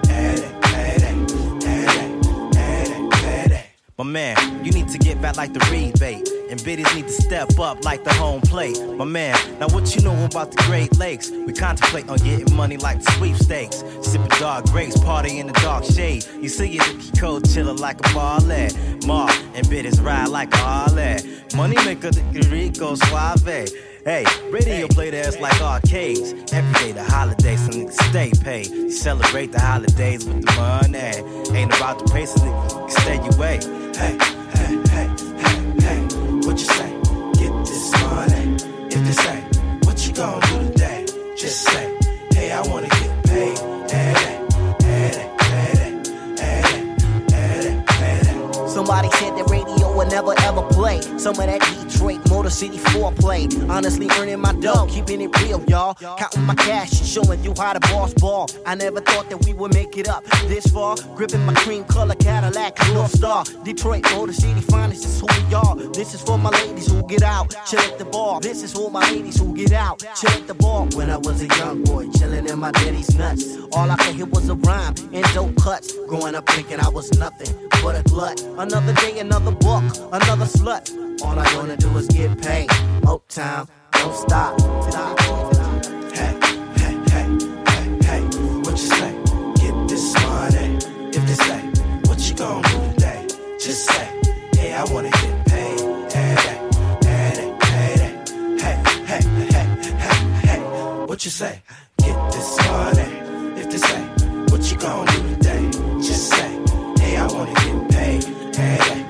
My man, you need to get back like the rebate. And biddies need to step up like the home plate. My man, now what you know about the Great Lakes? We contemplate on getting money like the sweepstakes. Sipping dark grapes, party in the dark shade. You see it, the cold chiller like a ballet. Mar and biddies ride like a Harley. Money maker, the Rico Suave. Hey, radio play the ass like arcades. Every day the holidays, some niggas stay paid. Celebrate the holidays with the money. Ain't about the pace, niggas stay away. Hey, hey, hey, hey, hey. What you say? Get this money. If they say, what you gonna do today? Just say, hey, I wanna get paid. Hey, hey, hey, hey, hey, hey. Somebody said the radio will never ever play some of that Detroit Motor City foreplay. Honestly earning my dough, keeping it real, y'all. Counting my cash and showing you how the boss ball. I never thought that we would make it up this far. Gripping my cream color Cadillac North Star. Detroit Motor City finest, this is who we are. This is for my ladies who get out, chill at the bar. This is for my ladies who get out, chill at the bar. When I was a young boy, chilling in my daddy's nuts. All I could hear was a rhyme and dope cuts. Growing up thinking I was nothing but a glut. Another day, another book, another slut. All I wanna do is get paid. Motown, don't stop. Hey, hey, hey, hey, hey. What you say? Get this money. If they say, what you gonna do today? Just say, hey, I wanna get paid. Hey, hey, hey, hey, hey, hey, hey, hey, hey. What you say? Get this money. If they say, what you gon' do today? Just say, hey, I wanna get paid. Hey,